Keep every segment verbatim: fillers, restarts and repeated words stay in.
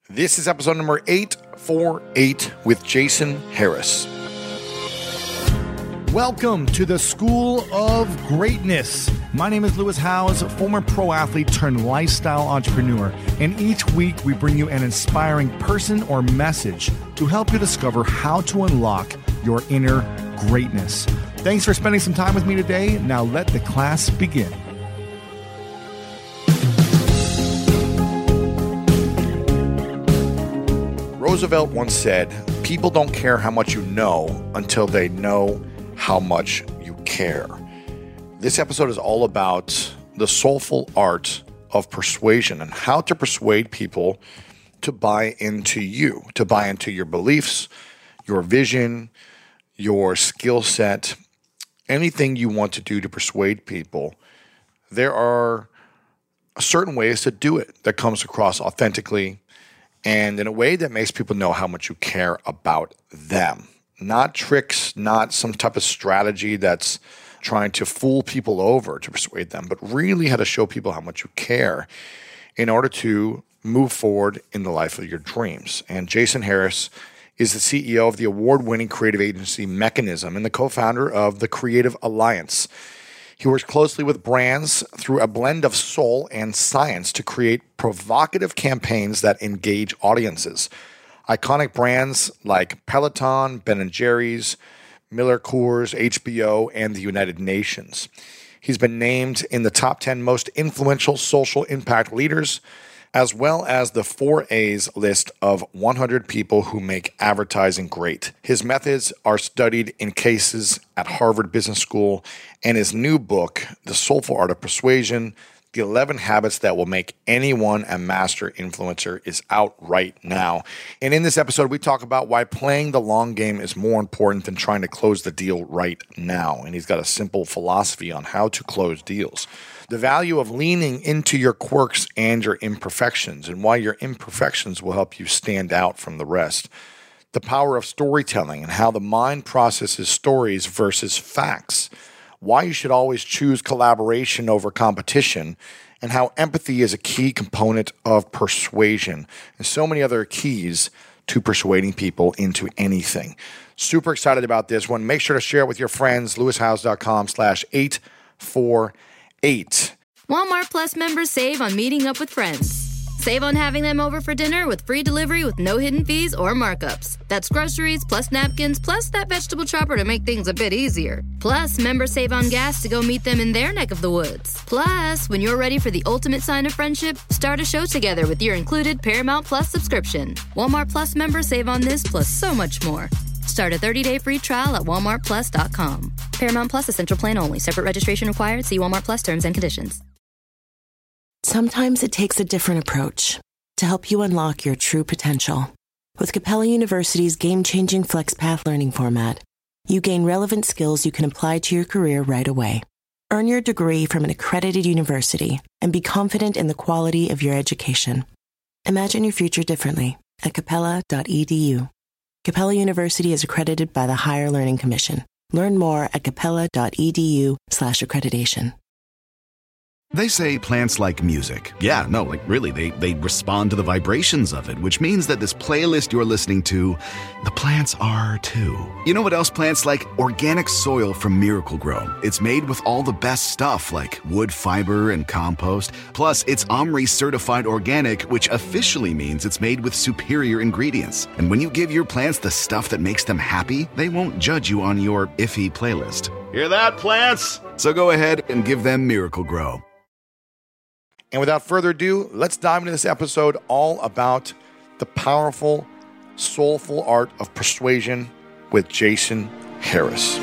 This is episode number eight forty-eight with Jason Harris. Welcome to the School of Greatness. My name is Lewis Howes, former pro athlete turned lifestyle entrepreneur, and each week we bring you an inspiring person or message to help you discover how to unlock your inner greatness. Thanks for spending some time with me today. Now let the class begin. Roosevelt once said, "People don't care how much you know until they know how much you care." This episode is all about the soulful art of persuasion and how to persuade people to buy into you, to buy into your beliefs, your vision, your skill set, anything you want to do to persuade people. There are certain ways to do it that comes across authentically and in a way that makes people know how much you care about them. Not tricks, not some type of strategy that's trying to fool people over to persuade them, but really how to show people how much you care in order to move forward in the life of your dreams. And Jason Harris is the C E O of the award-winning creative agency Mechanism and the co-founder of the Creative Alliance. He works closely with brands through a blend of soul and science to create provocative campaigns that engage audiences. Iconic brands like Peloton, Ben and Jerry's, Miller Coors, H B O, and the United Nations. He's been named in the top ten most influential social impact leaders, as well as the four A's list of one hundred people who make advertising great. His methods are studied in cases at Harvard Business School, and his new book, The Soulful Art of Persuasion, The eleven Habits That Will Make Anyone a Master Influencer, is out right now. And in this episode, we talk about why playing the long game is more important than trying to close the deal right now. And he's got a simple philosophy on how to close deals. The value of leaning into your quirks and your imperfections, and why your imperfections will help you stand out from the rest. The power of storytelling and how the mind processes stories versus facts. Why you should always choose collaboration over competition, and how empathy is a key component of persuasion, and so many other keys to persuading people into anything. Super excited about this one. Make sure to share it with your friends. lewishowes.com slash 848. Walmart Plus members save on meeting up with friends. Save on having them over for dinner with free delivery with no hidden fees or markups. That's groceries, plus napkins, plus that vegetable chopper to make things a bit easier. Plus, members save on gas to go meet them in their neck of the woods. Plus, when you're ready for the ultimate sign of friendship, start a show together with your included Paramount Plus subscription. Walmart Plus members save on this plus so much more. Start a thirty-day free trial at walmart plus dot com. Paramount Plus Essential Plan only. Separate registration required. See Walmart Plus terms and conditions. Sometimes it takes a different approach to help you unlock your true potential. With Capella University's game-changing FlexPath learning format, you gain relevant skills you can apply to your career right away. Earn your degree from an accredited university and be confident in the quality of your education. Imagine your future differently at capella dot e d u. Capella University is accredited by the Higher Learning Commission. Learn more at capella dot e d u slash accreditation. They say plants like music. Yeah, no, like really, they, they respond to the vibrations of it, which means that this playlist you're listening to, the plants are too. You know what else plants like? Organic soil from Miracle Grow. It's made with all the best stuff like wood fiber and compost. Plus, it's OMRI certified organic, which officially means it's made with superior ingredients. And when you give your plants the stuff that makes them happy, they won't judge you on your iffy playlist. Hear that, plants? So go ahead and give them Miracle Grow. And without further ado, let's dive into this episode all about the powerful, soulful art of persuasion with Jason Harris.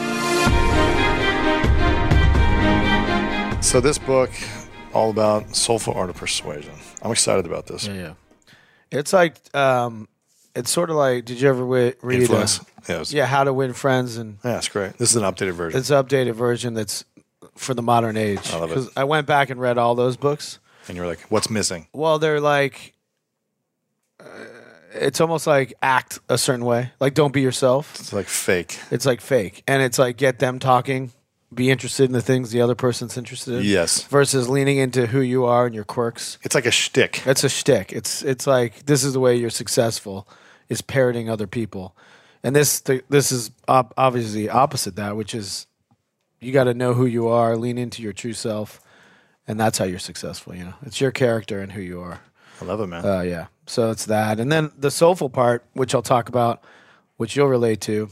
So this book, all about soulful art of persuasion. I'm excited about this. Yeah, yeah. It's like, um, it's sort of like, did you ever re- read Influence. Uh, yeah, it was, yeah, How to Win Friends? And yeah, it's great. This is an updated version. It's an updated version that's for the modern age. I love it. Because I went back and read all those books. And you're like, what's missing? Well, they're like, uh, it's almost like act a certain way. Like, don't be yourself. It's like fake. It's like fake. And it's like, get them talking be interested in the things the other person's interested in. Yes. Versus leaning into who you are and your quirks. It's like a shtick. It's a shtick. It's it's like this is the way you're successful, is parroting other people, and this the, this is op- obviously opposite that, which is you got to know who you are, lean into your true self, and that's how you're successful. You know, it's your character and who you are. I love it, man. Uh, yeah. So it's that, and then the soulful part, which I'll talk about, which you'll relate to.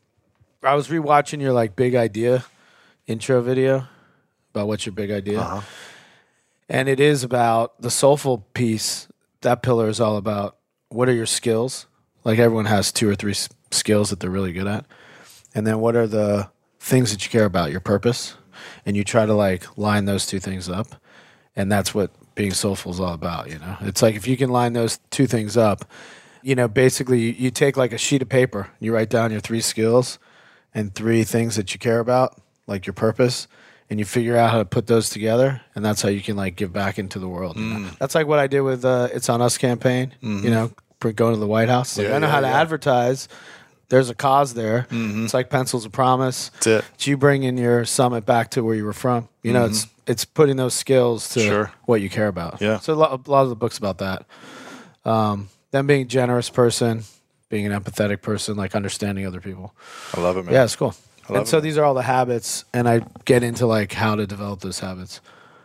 I was rewatching your like big idea intro video about what's your big idea. Uh-huh. And it is about the soulful piece. That pillar is all about what are your skills? Like everyone has two or three s- skills that they're really good at. And then what are the things that you care about, your purpose? And you try to like line those two things up. And that's what being soulful is all about, you know? It's like if you can line those two things up, you know, basically you, you take like a sheet of paper, you write down your three skills and three things that you care about, like your purpose, and you figure out how to put those together, and that's how you can like give back into the world. You know? That's like what I did with uh, It's On Us campaign, Mm-hmm. you know, for going to the White House. Like, Yeah, I know yeah, how to yeah. advertise. There's a cause there. Mm-hmm. It's like Pencils of Promise. That's it. It's you bringing your summit back to where you were from. You know, it's it's putting those skills to Sure. what you care about. Yeah. So a lot, a lot of the books about that. Um, then being a generous person, being an empathetic person, like understanding other people. I love it, man. Yeah, it's cool. love And so it. these are all the habits, and I get into like how to develop those habits.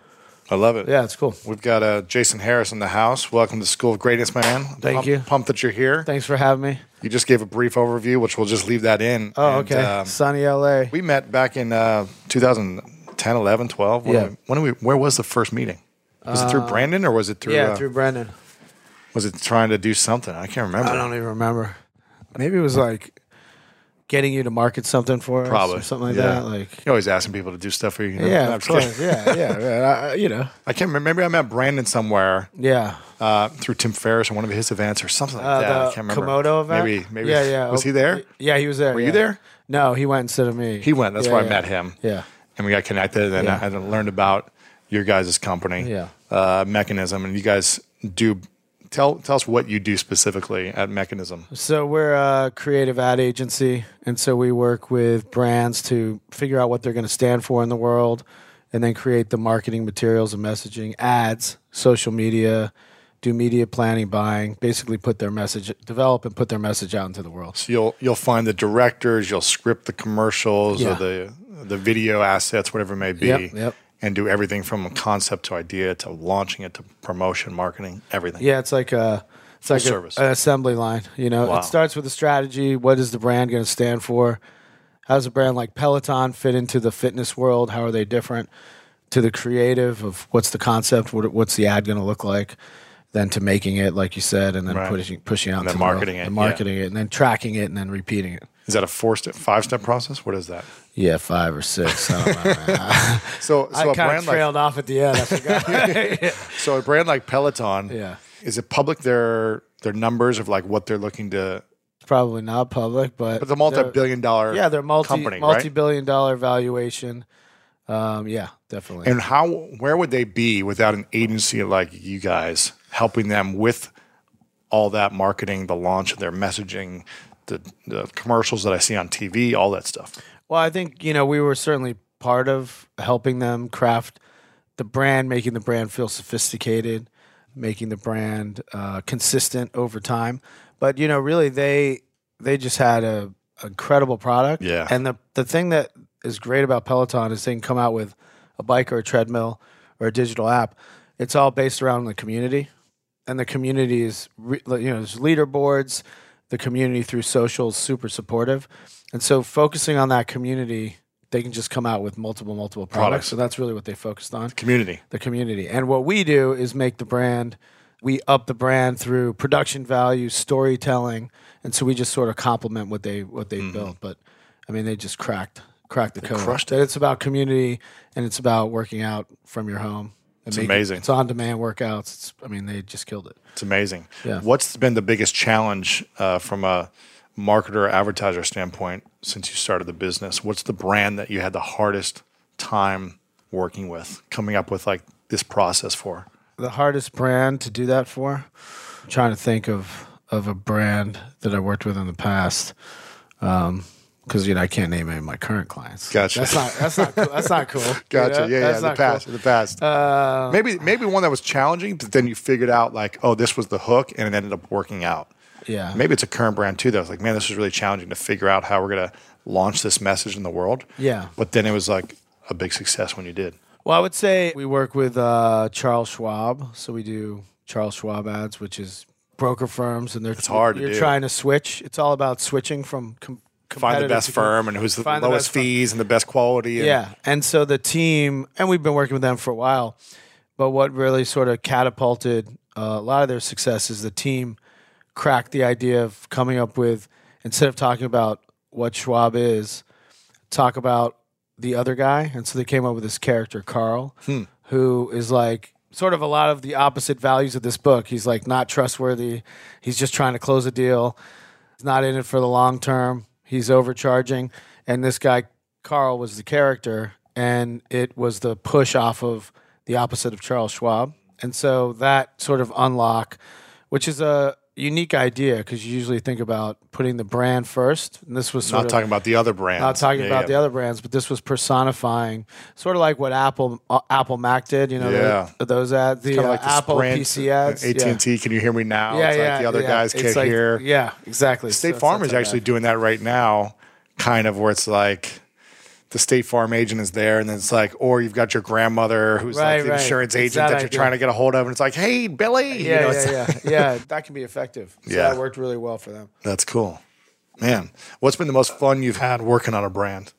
I love it. Yeah, it's cool. We've got uh, Jason Harris in the house. Welcome to School of Greatness, man. Thank Pump- you. Pumped that you're here. Thanks for having me. You just gave a brief overview, which we'll just leave that in. Oh, And, okay. um, Sunny L A. we met back in uh, two thousand ten, eleven, twelve. When Yeah. we, when we, where was the first meeting? Was it through Brandon or was it through? yeah, uh, through Brendan. Was it trying to do something? I can't remember. I don't even remember. Maybe it was like getting you to market something for us Probably or something like yeah. that. Like, You're always asking people to do stuff for you. you know? yeah, No, I'm of just kidding. course. Yeah, yeah, yeah. I, you know, I can't remember. Maybe I met Brandon somewhere yeah. uh, through Tim Ferriss or one of his events or something like Uh, that. I the can't remember. Komodo event. Maybe, maybe. Yeah, yeah. Was he there? Yeah, he was there. Were you yeah. there? No, he went instead of me. He went. That's Yeah, where yeah. I met him. Yeah. And we got connected, and Yeah. I, I learned about your guys' company, Yeah. uh, Mechanism, and you guys do. Tell tell us what you do specifically at Mechanism. So we're a creative ad agency, and so we work with brands to figure out what they're going to stand for in the world, and then create the marketing materials and messaging, ads, social media, do media planning, buying, basically put their message, develop and put their message out into the world. So you'll you'll find the directors, you'll script the commercials Yeah. or the the video assets, whatever it may be, Yep, yep. and do everything from concept to idea to launching it to promotion, marketing, everything. Yeah, it's like a it's like a, service. an assembly line. You know, Wow. it starts with a strategy. What is the brand going to stand for? How does a brand like Peloton fit into the fitness world? How are they different? To the creative of what's the concept? What, what's the ad going to look like? Then to making it, like you said, and then Right. pushing pushing out And then to the world, marketing it, and yeah. marketing it, and then tracking it, and then repeating it. Is that a four step, five step process? What is that? Yeah, five or six. I don't know, man. So, I so a kind brand of like trailed off at the end. I forgot. so a brand like Peloton, Yeah. is it public their their numbers of like what they're looking to? Probably not public, but But it's a multi-billion dollar Yeah, they're multi company, right? multi-billion dollar valuation. Um, yeah, definitely. And how where would they be without an agency like you guys helping them with all that marketing, the launch of their messaging, the, the commercials that I see on T V, all that stuff? Well, I think, you know, we were certainly part of helping them craft the brand, making the brand feel sophisticated, making the brand uh, consistent over time. But, you know, really they they just had a incredible product. Yeah. And the the thing that is great about Peloton is they can come out with a bike or a treadmill or a digital app. It's all based around the community. And the community is, re- you know, there's leaderboards. The community through social is super supportive. And so focusing on that community, they can just come out with multiple, multiple products. Products. So that's really what they focused on, Community. the community. And what we do is make the brand, we up the brand through production value, storytelling. And so we just sort of complement what they what they built. But I mean, they just cracked cracked the code. crushed That it's about community and it's about working out from your home. It's And amazing. It's on demand workouts. It's, I mean, they just killed it. It's amazing. Yeah. What's been the biggest challenge uh, from a marketer, advertiser standpoint since you started the business? What's the brand that you had the hardest time working with, coming up with like this process for? The hardest brand to do that for? I'm trying to think of of a brand that I worked with in the past. Um, because you know I can't name any of my current clients. Gotcha. That's not that's not cool. That's not cool. Gotcha. You know? Yeah, yeah. That's In the not past, cool. in the past. Uh, maybe maybe one that was challenging, but then you figured out like, oh, this was the hook, and it ended up working out. Yeah. Maybe it's a current brand too. That was like, man, this is really challenging to figure out how we're gonna launch this message in the world. Yeah. But then it was like a big success when you did. Well, I would say we work with uh, Charles Schwab, so we do Charles Schwab ads, which is broker firms, and they're It's hard to you're do. trying to switch. It's all about switching from com- Find the competitive best to- firm and who's the find the lowest best firm. fees and the best quality. And Yeah, and so the team, and we've been working with them for a while, but what really sort of catapulted uh, a lot of their success is the team cracked the idea of coming up with, instead of talking about what Schwab is, talk about the other guy. And so they came up with this character, Carl, Hmm. who is like sort of a lot of the opposite values of this book. He's like not trustworthy. He's just trying to close a deal. He's not in it for the long term. He's overcharging. And this guy, Carl, was the character, and it was the push off of the opposite of Charles Schwab. And so that sort of unlock, which is a unique idea because you usually think about putting the brand first. And this was sort Not of talking about the other brands. not talking Yeah, about yeah. the other brands, but this was personifying, sort of like what Apple uh, Apple Mac did. You know, Yeah. the, those ads, the Kind of uh, like the Apple Sprint, P C ads, A T and T, can you hear me now? Yeah, it's yeah, like the other yeah. guys It's can't like- hear. Yeah, exactly. State So Farm it's is like actually that. doing that right now, kind of where it's like the State Farm agent is there, and then it's like, or you've got your grandmother who's Right, like the right. insurance It's agent that that, you're idea. trying to get a hold of, and it's like, hey, Billy. Yeah, You know, yeah, it's- yeah, yeah. That can be effective. So Yeah. that worked really well for them. That's cool. Man, what's been the most fun you've had working on a brand?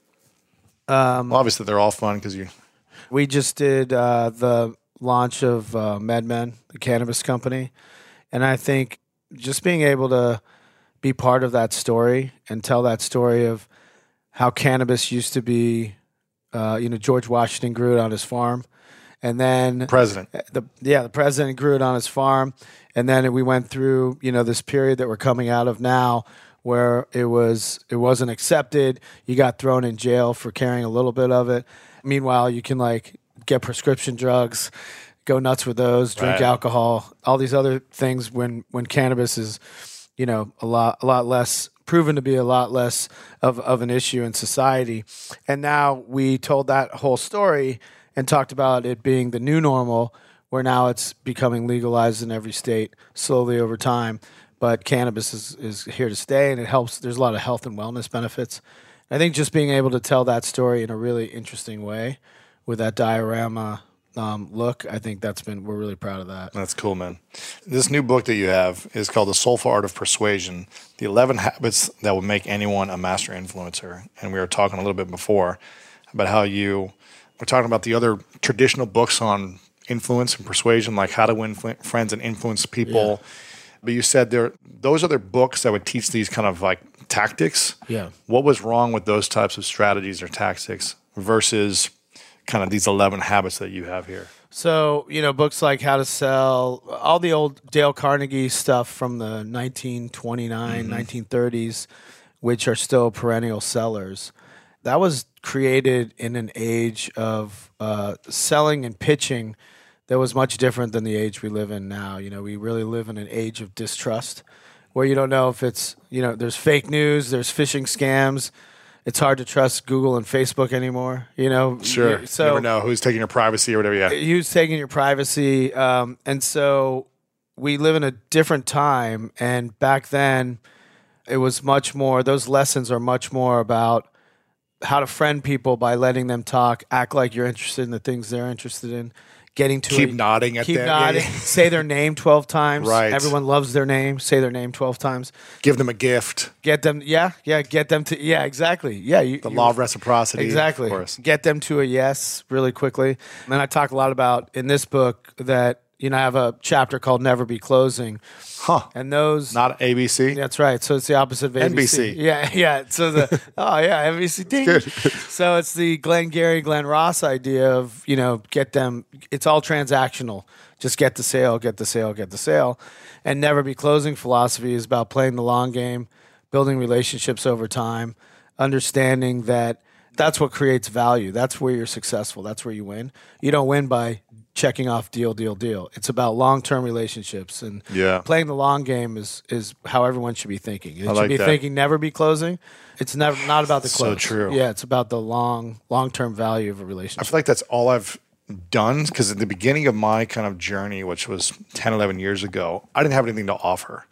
Um, well, obviously, they're all fun because you. We just did uh, the launch of uh, MedMen, the cannabis company, and I think just being able to be part of that story and tell that story of how cannabis used to be, uh, you know, George Washington grew it on his farm, and then President. the yeah the president grew it on his farm, and then we went through you know this period that we're coming out of now, where it was it wasn't accepted. You got thrown in jail for carrying a little bit of it. Meanwhile, you can like get prescription drugs, go nuts with those, drink Right. alcohol, all these other things. When when cannabis is, you know, a lot a lot less proven to be a lot less of of an issue in society, and now we told that whole story and talked about it being the new normal, where now it's becoming legalized in every state slowly over time. But cannabis is, is here to stay, and it helps. There's a lot of health and wellness benefits. I think just being able to tell that story in a really interesting way with that diorama um, look, I think that's been, we're really proud of that. That's cool, man. This new book that you have is called The Soulful Art of Persuasion, The eleven Habits That Will Make Anyone a Master Influencer. And we were talking a little bit before about how you were talking about the other traditional books on influence and persuasion, like How to Win Fl- Friends and Influence People. Yeah. But you said there those other books that would teach these kind of like tactics. Yeah. What was wrong with those types of strategies or tactics versus kind of these eleven habits that you have here? So, you know, books like How to Sell, all the old Dale Carnegie stuff from the nineteen twenty-nine, nineteen thirties, which are still perennial sellers. That was created in an age of uh, selling and pitching that was much different than the age we live in now. You know, we really live in an age of distrust where you don't know if it's, you know, there's fake news, there's phishing scams. It's hard to trust Google and Facebook anymore, you know? Sure. You- So Never know who's taking your privacy or whatever. Yeah. who's taking your privacy. Um, and so we live in a different time. And back then, it was much more, those lessons are much more about how to friend people by letting them talk, act like you're interested in the things they're interested in, getting to Keep a- nodding at keep them. Yeah, nodding, yeah. say their name twelve times. Right. Everyone loves their name. Say their name twelve times. Give them a gift. Get them, yeah, yeah, get them to, yeah, exactly. Yeah. You, The you- law of reciprocity. Exactly. Of course. Get them to a yes really quickly. And then I talk a lot about in this book that, you know, I have a chapter called Never Be Closing. Huh. And those. Not A B C. That's right. So it's the opposite of A B C. N B C. Yeah, yeah. So the, oh, yeah, N B C. Ding. good. So it's the Glenn Gary, Glenn Ross idea of, you know, get them, it's all transactional. Just get the sale, get the sale, get the sale. And Never Be Closing philosophy is about playing the long game, building relationships over time, understanding that That's what creates value. That's where you're successful. That's where you win. You don't win by checking off deal, deal, deal. It's about long-term relationships, and Yeah. playing the long game is is how everyone should be thinking. It I should like be that. thinking never be closing. It's never not about the So close. true. Yeah, it's about the long long-term value of a I relationship. feel like that's all I've done because at the beginning of my kind of journey, which was ten, eleven years ago, I didn't have anything to offer.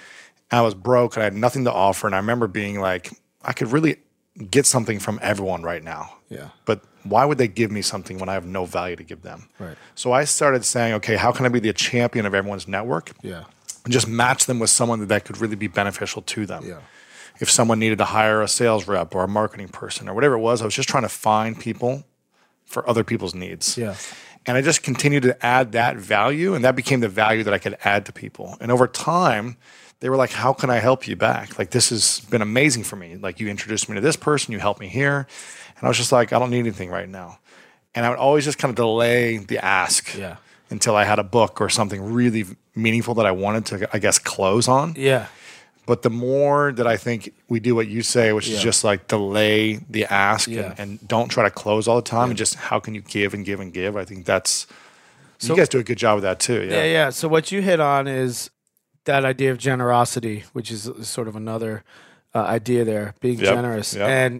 I was broke and I had nothing to offer. And I remember being like, I could really get something from everyone right now. Yeah. But why would they give me something when I have no value to give them? Right. So I started saying, okay, how can I be the champion of everyone's network? Yeah. And just match them with someone that, that could really be beneficial to them. Yeah. If someone needed to hire a sales rep or a marketing person or whatever it was, I was just trying to find people for other people's needs. Yeah. And I just continued to add that value, and that became the value that I could add to people. And over time, they were like, how can I help you back? Like, this has been amazing for me. Like, you introduced me to this person, you helped me here. And I was just like, I don't need anything right now. And I would always just kind of delay the ask Yeah. until I had a book or something really meaningful that I wanted to, I guess, close on. Yeah. But the more that I think we do what you say, which Yeah. is just like delay the ask Yeah. and, and don't try to close all the time, and just how can you give and give and give? I think that's, So- you guys do a good job of that too. Yeah, Yeah. yeah. So what you hit on is that idea of generosity, which is sort of another uh, idea there, being Yep, generous. yep. And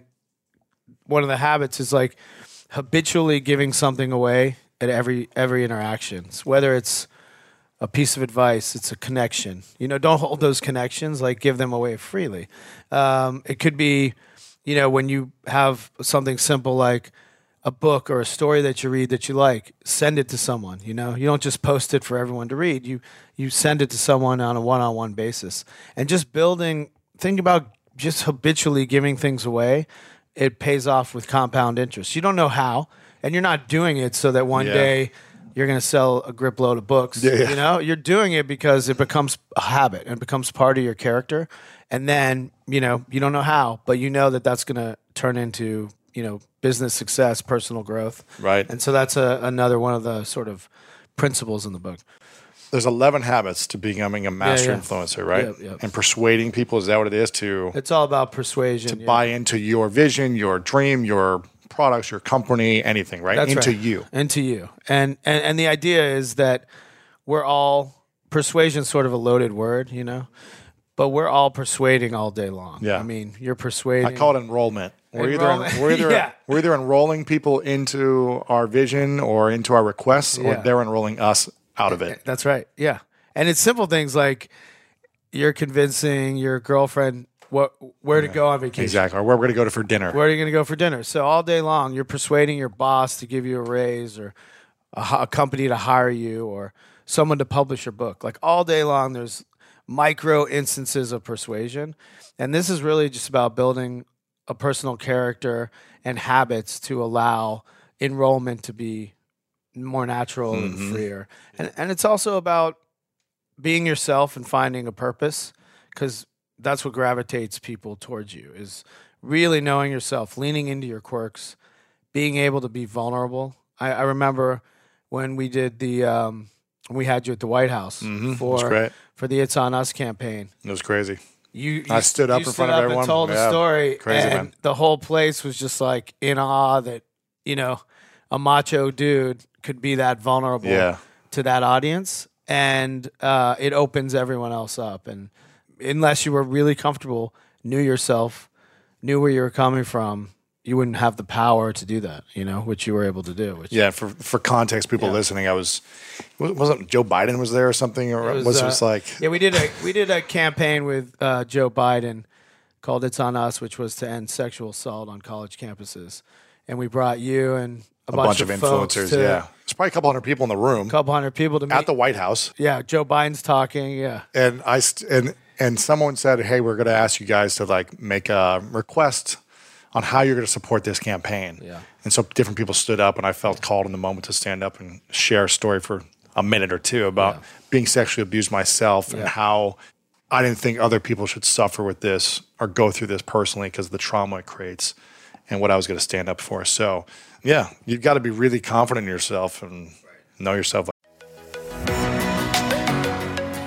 one of the habits is like habitually giving something away at every every interaction, whether it's a piece of advice, it's a connection. You know, don't hold those connections, like give them away freely. Um, it could be, you know, when you have something simple like a book or a story that you read that you like, send it to someone. You know, you don't just post it for everyone to read. You you send it to someone on a one-on-one basis, and just building. Think about just habitually giving things away. It pays off with compound interest. You don't know how, and you're not doing it so that one Yeah. day you're going to sell a grip load of books. Yeah, yeah. You know, you're doing it because it becomes a habit and becomes part of your character. And then, you know, you don't know how, but you know that that's going to turn into, you know, business success, personal growth. Right. And so that's a, another one of the sort of principles in the book. There's eleven habits to becoming a master yeah. influencer, right? Yep, yep. And persuading people, is that what it is? To It's all about persuasion. yeah. buy into your vision, your dream, your products, your company, anything, right? That's into right. you. Into you. And, and and the idea is that we're all persuasion's sort of a loaded word, you know, but we're all persuading all day long. Yeah. I mean, you're persuading. I call it enrollment. We're either, Enrollment. we're, either, Yeah. we're either enrolling people into our vision or into our requests, or Yeah. they're enrolling us out of it. That's right. Yeah. And it's simple things like you're convincing your girlfriend what where to go on vacation. Exactly. Or where we're going to go to for dinner. Where are you going to go for dinner? So all day long, you're persuading your boss to give you a raise, or a, h- a company to hire you, or someone to publish your book. Like all day long, there's micro instances of persuasion. And this is really just about building a personal character and habits to allow enrollment to be more natural and freer. And and it's also about being yourself and finding a purpose, because that's what gravitates people towards you, is really knowing yourself, leaning into your quirks, being able to be vulnerable. I, I remember when we did the um, we had you at the White House That's for great. for the It's On Us campaign. It was crazy. You, you I stood up you in stood front of up everyone. and told Yeah. a story, Crazy, and man. the whole place was just like in awe that, you know, a macho dude could be that vulnerable Yeah. to that audience, and uh, it opens everyone else up. And unless you were really comfortable, knew yourself, knew where you were coming from, you wouldn't have the power to do that, you know, which you were able to do. Which Yeah, for for context, people Yeah. listening, I was wasn't Joe Biden was there or something, or It was, uh, it just like yeah, we did a we did a campaign with uh, Joe Biden called "It's on Us," which was to end sexual assault on college campuses, and we brought you and a, a bunch, of folks influencers? to- Yeah, there's probably a couple hundred people in the room a couple hundred people to meet. at the White House, yeah, Joe Biden's talking. Yeah, and I st- and and someone said, "Hey, we're going to ask you guys to like make a request on how you're going to support this campaign." Yeah. And so different people stood up, and I felt called in the moment to stand up and share a story for a minute or two about Yeah. being sexually abused myself and Yeah. how I didn't think other people should suffer with this or go through this personally because of the trauma it creates and what I was going to stand up for. So, yeah, you've got to be really confident in yourself and know yourself.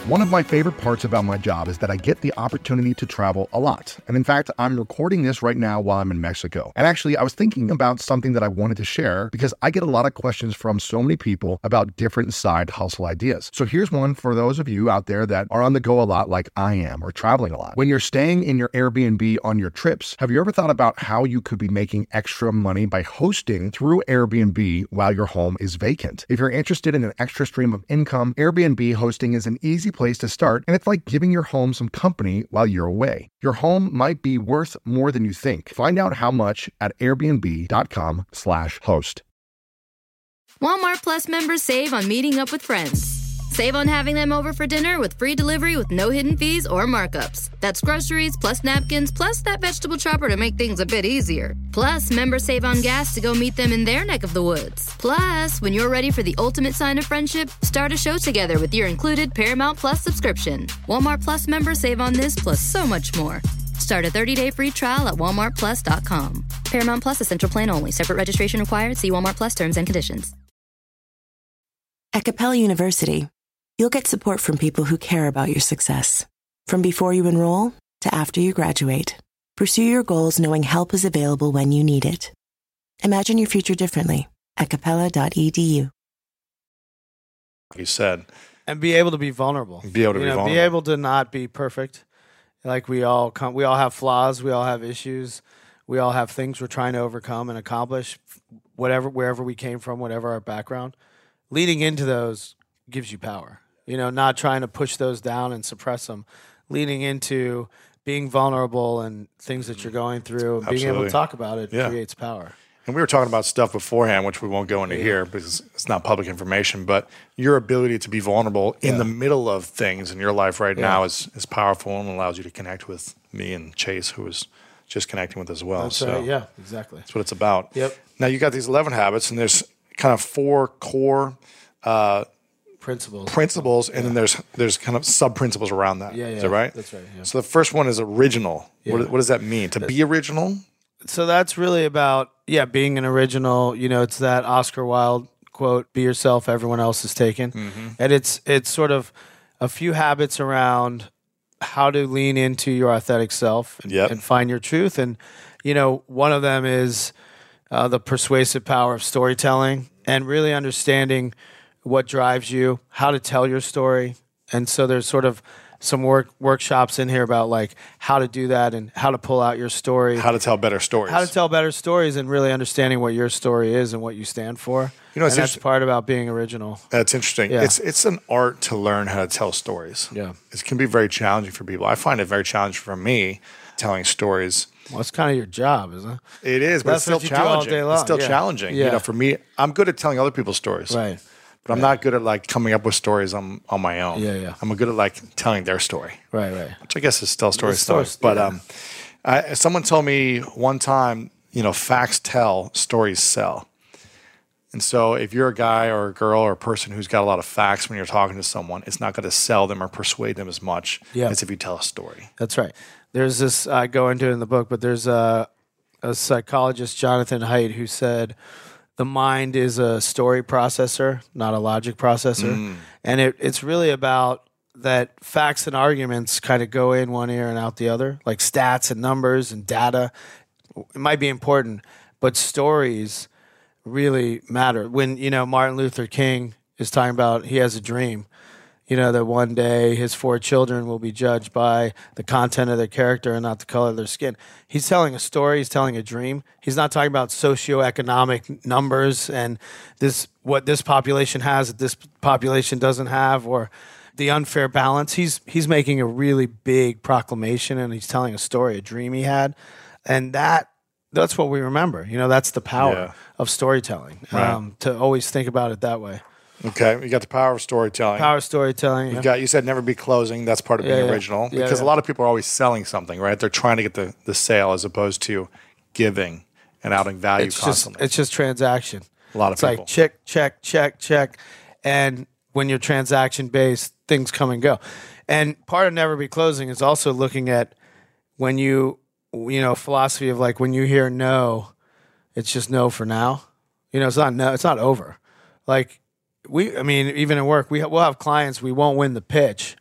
One of my favorite parts about my job is that I get the opportunity to travel a lot. And in fact, I'm recording this right now while I'm in Mexico. And actually, I was thinking about something that I wanted to share because I get a lot of questions from so many people about different side hustle ideas. So here's one for those of you out there that are on the go a lot like I am or traveling a lot. When you're staying in your Airbnb on your trips, have you ever thought about how you could be making extra money by hosting through Airbnb while your home is vacant? If you're interested in an extra stream of income, Airbnb hosting is an easy place to start, and it's like giving your home some company while you're away. Your home might be worth more than you think. Find out how much at airbnb.com slash host. Walmart Plus members save on meeting up with friends. Save on having them over for dinner with free delivery with no hidden fees or markups. That's groceries plus napkins plus that vegetable chopper to make things a bit easier. Plus, members save on gas to go meet them in their neck of the woods. Plus, when you're ready for the ultimate sign of friendship, start a show together with your included Paramount Plus subscription. Walmart Plus members save on this plus so much more. Start a thirty-day free trial at walmart plus dot com. Paramount Plus Essential Plan only. Separate registration required. See Walmart Plus terms and conditions. At Capella University, you'll get support from people who care about your success. From before you enroll to after you graduate, pursue your goals knowing help is available when you need it. Imagine your future differently at capella dot e d u. You said. And be able to be vulnerable. Be able to you be know, vulnerable. Be able to not be perfect. Like we all come, we all have flaws. We all have issues. We all have things we're trying to overcome and accomplish, whatever, wherever we came from, whatever our background. Leading into those gives you power. You know, not trying to push those down and suppress them. Leading into being vulnerable and things that you're going through, and being able Absolutely. to talk about it Yeah. creates power. And we were talking about stuff beforehand, which we won't go into Yeah. here because it's not public information, but your ability to be vulnerable in Yeah. the middle of things in your life right Yeah. now is, is powerful and allows you to connect with me and Chase, who was just connecting with as well. That's so right. Yeah, exactly. that's what it's about. Yep. Now you got these eleven habits, and there's kind of four core uh, Principles. principles, and then there's there's kind of sub principles around that. Yeah, Is yeah, that right? that's right, yeah. So the first one is original. Yeah. What, what does that mean? To be original? So that's really about, yeah, being an original. You know, it's that Oscar Wilde quote, be yourself, everyone else is taken. Mm-hmm. And it's it's sort of a few habits around how to lean into your authentic self and, Yep. and find your truth. And, you know, one of them is uh, the persuasive power of storytelling and really understanding what drives you, how to tell your story. And so there's sort of some work workshops in here about like how to do that and how to pull out your story. How to tell better stories. How to tell better stories and really understanding what your story is and what you stand for. You know, it's and that's interest- part about being original. That's interesting. Yeah. It's it's an art to learn how to tell stories. Yeah. It can be very challenging for people. I find it very challenging for me telling stories. Well, it's kind of your job, isn't it? It is, but That's it's still what you do all challenging. day long, It's still yeah. challenging. You Yeah. know, for me, I'm good at telling other people's stories. Right. But I'm not good at like coming up with stories on on my own. Yeah, yeah. I'm good at like telling their story, Right, right. which I guess is still story It's story. still- But yeah. um, I, someone told me one time, you know, facts tell, stories sell. And so if you're a guy or a girl or a person who's got a lot of facts when you're talking to someone, it's not going to sell them or persuade them as much Yeah. as if you tell a story. That's right. There's this, I go into it in the book, but there's a, a psychologist, Jonathan Haidt, who said the mind is a story processor, not a logic processor. And it, it's really about that facts and arguments kind of go in one ear and out the other, like stats and numbers and data. It might be important, but stories really matter. When, you know, Martin Luther King is talking about he has a dream, you know, that one day his four children will be judged by the content of their character and not the color of their skin. He's telling a story. He's telling a dream. He's not talking about socioeconomic numbers and this what this population has that this population doesn't have, or the unfair balance. He's he's making a really big proclamation, and he's telling a story, a dream he had, and that that's what we remember. You know, that's the power Yeah. of storytelling. Right. Um, to always think about it that way. Okay, you got the power of storytelling. Power of storytelling. You yeah. got you said never be closing. That's part of being Yeah, yeah. original Yeah, because yeah. a lot of people are always selling something, right? They're trying to get the, the sale as opposed to giving and outing value It's just constantly. it's just transaction. a lot of It's people. like check, check, check, check. And when you're transaction based, things come and go. And part of never be closing is also looking at when you, you know, philosophy of like when you hear no, it's just no for now. You know, it's not no, it's not over. Like we, I mean, even at work, we we'll have clients, we won't win the pitch,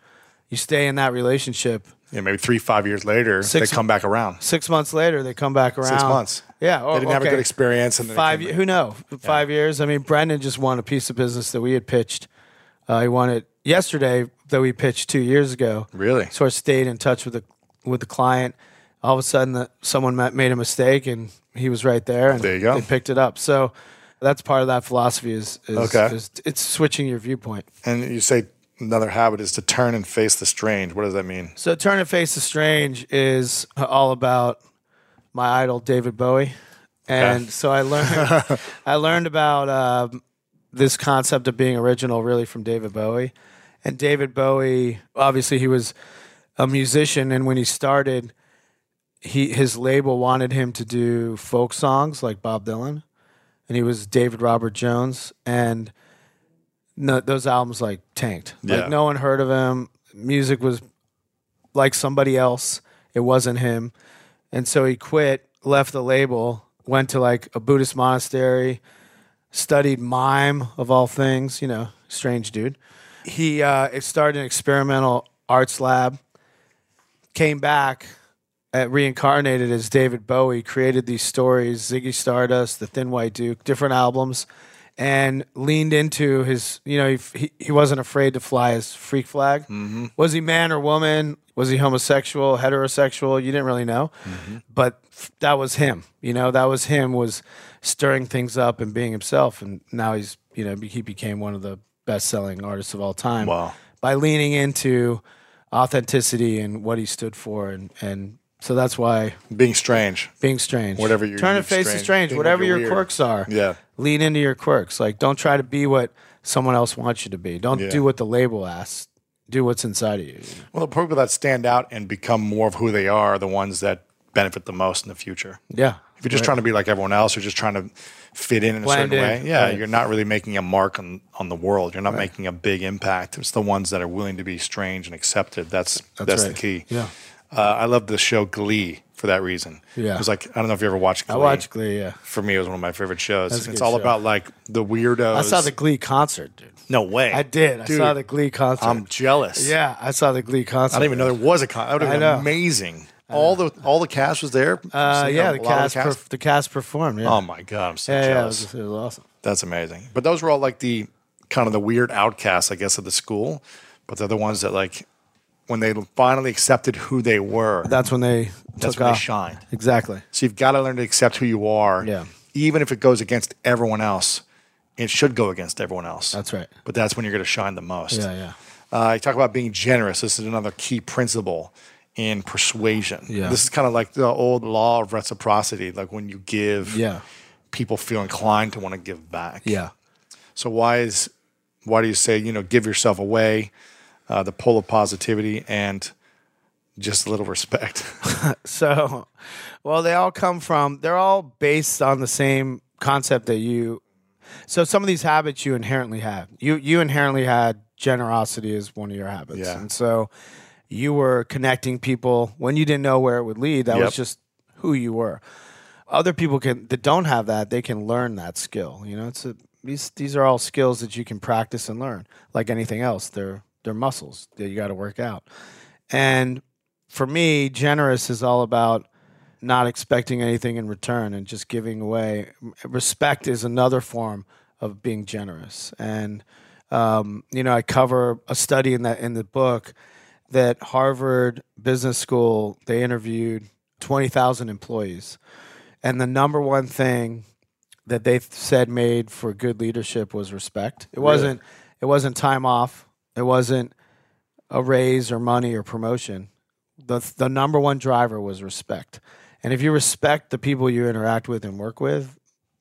you stay in that relationship. Yeah, maybe three, five years later, Six- they come back around. Six months later, they come back around. Six months. Yeah. Oh, They didn't have a okay. good experience. And then they Five. came ye- back. Who knows? Five years. I mean, Brendan just won a piece of business that we had pitched. Uh, he won it yesterday that we pitched two years ago. Really? Sort of stayed in touch with the with the client. All of a sudden, the, someone ma- made a mistake, and he was right there, and There you go. they picked it up. So that's part of that philosophy is, is, Okay. is it's switching your viewpoint. And you say another habit is to turn and face the strange. What does that mean? So Turn and Face the Strange is all about my idol David Bowie, and Okay. so I learned I learned about um, this concept of being original really from David Bowie. And David Bowie, obviously, he was a musician, and when he started, he his label wanted him to do folk songs like Bob Dylan, and he was David Robert Jones, and no, those albums like tanked. Yeah. Like no one heard of him. Music was like somebody else. It wasn't him. And so he quit, left the label, went to like a Buddhist monastery, studied mime of all things, you know, strange dude. He uh, started an experimental arts lab, came back, at reincarnated as David Bowie, created these stories, Ziggy Stardust, The Thin White Duke, different albums, and leaned into his, you know, he, he wasn't afraid to fly his freak flag. Mm-hmm. Was he man or woman? Was he homosexual, heterosexual? You didn't really know. Mm-hmm. But that was him. You know, that was him, was stirring things up and being himself. And now he's, you know, he became one of the best-selling artists of all time. Wow. By leaning into authenticity and what he stood for. And, and so that's why Being strange. being strange. Whatever your Turn and unique face the strange, strange. being Whatever like your you're weird. quirks are. Yeah. Lean into your quirks. Like, don't try to be what someone else wants you to be. Don't Yeah. do what the label asks. Do what's inside of you. Well, the people that stand out and become more of who they are are the ones that benefit the most in the future. Yeah. If you're just trying to be like everyone else or just trying to fit in in a Blend certain in. way, yeah, Right. you're not really making a mark on, on the world. You're not making a big impact. It's the ones that are willing to be strange and accepted. That's that's, the right. key. Yeah. Uh, I love the show Glee for that reason. Yeah. It was like, I don't know if you ever watched Glee. I watch Glee, yeah. For me, it was one of my favorite shows. That's a It's good all show. about like the weirdos. I saw the Glee concert, dude. No way. I did. I Dude, saw the Glee concert. I'm jealous. yeah, I saw the Glee concert. I didn't even know there was a con. That would have I been know. amazing. All the all the cast was there. Uh, Seen yeah, a the lot of cast, perf- the cast performed. Yeah. Oh my god, I'm so yeah, yeah, it jealous. was, it was awesome. That's amazing. But those were all like the kind of the weird outcasts, I guess, of the school. But they're the ones that like when they finally accepted who they were. That's when they That's took when off. they shined. Exactly. So you've got to learn to accept who you are. Yeah. Even if it goes against everyone else, it should go against everyone else. That's right. But that's when you're going to shine the most. Yeah, yeah. Uh, you talk about being generous. This is another key principle in persuasion. Yeah. This is kind of like the old law of reciprocity. Like when you give, Yeah. people feel inclined to want to give back. Yeah. So why is why do you say, you know, give yourself away, uh, the pull of positivity and just a little respect? So, well, they all come from, they're all based on the same concept that you, so some of these habits you inherently have. You, you inherently had generosity as one of your habits. Yeah. And so you were connecting people when you didn't know where it would lead. That Yep. was just who you were. Other people can, that don't have that, they can learn that skill. You know, it's a, these, these are all skills that you can practice and learn. Like anything else, they're, they're muscles that you got to work out. And for me, generous is all about not expecting anything in return and just giving away. Respect is another form of being generous. And, um, you know, I cover a study in that in the book that Harvard Business School, they interviewed twenty thousand employees. And the number one thing that they said made for good leadership was respect. It wasn't, it wasn't time off. It wasn't a raise or money or promotion. The the number one driver was respect. And if you respect the people you interact with and work with,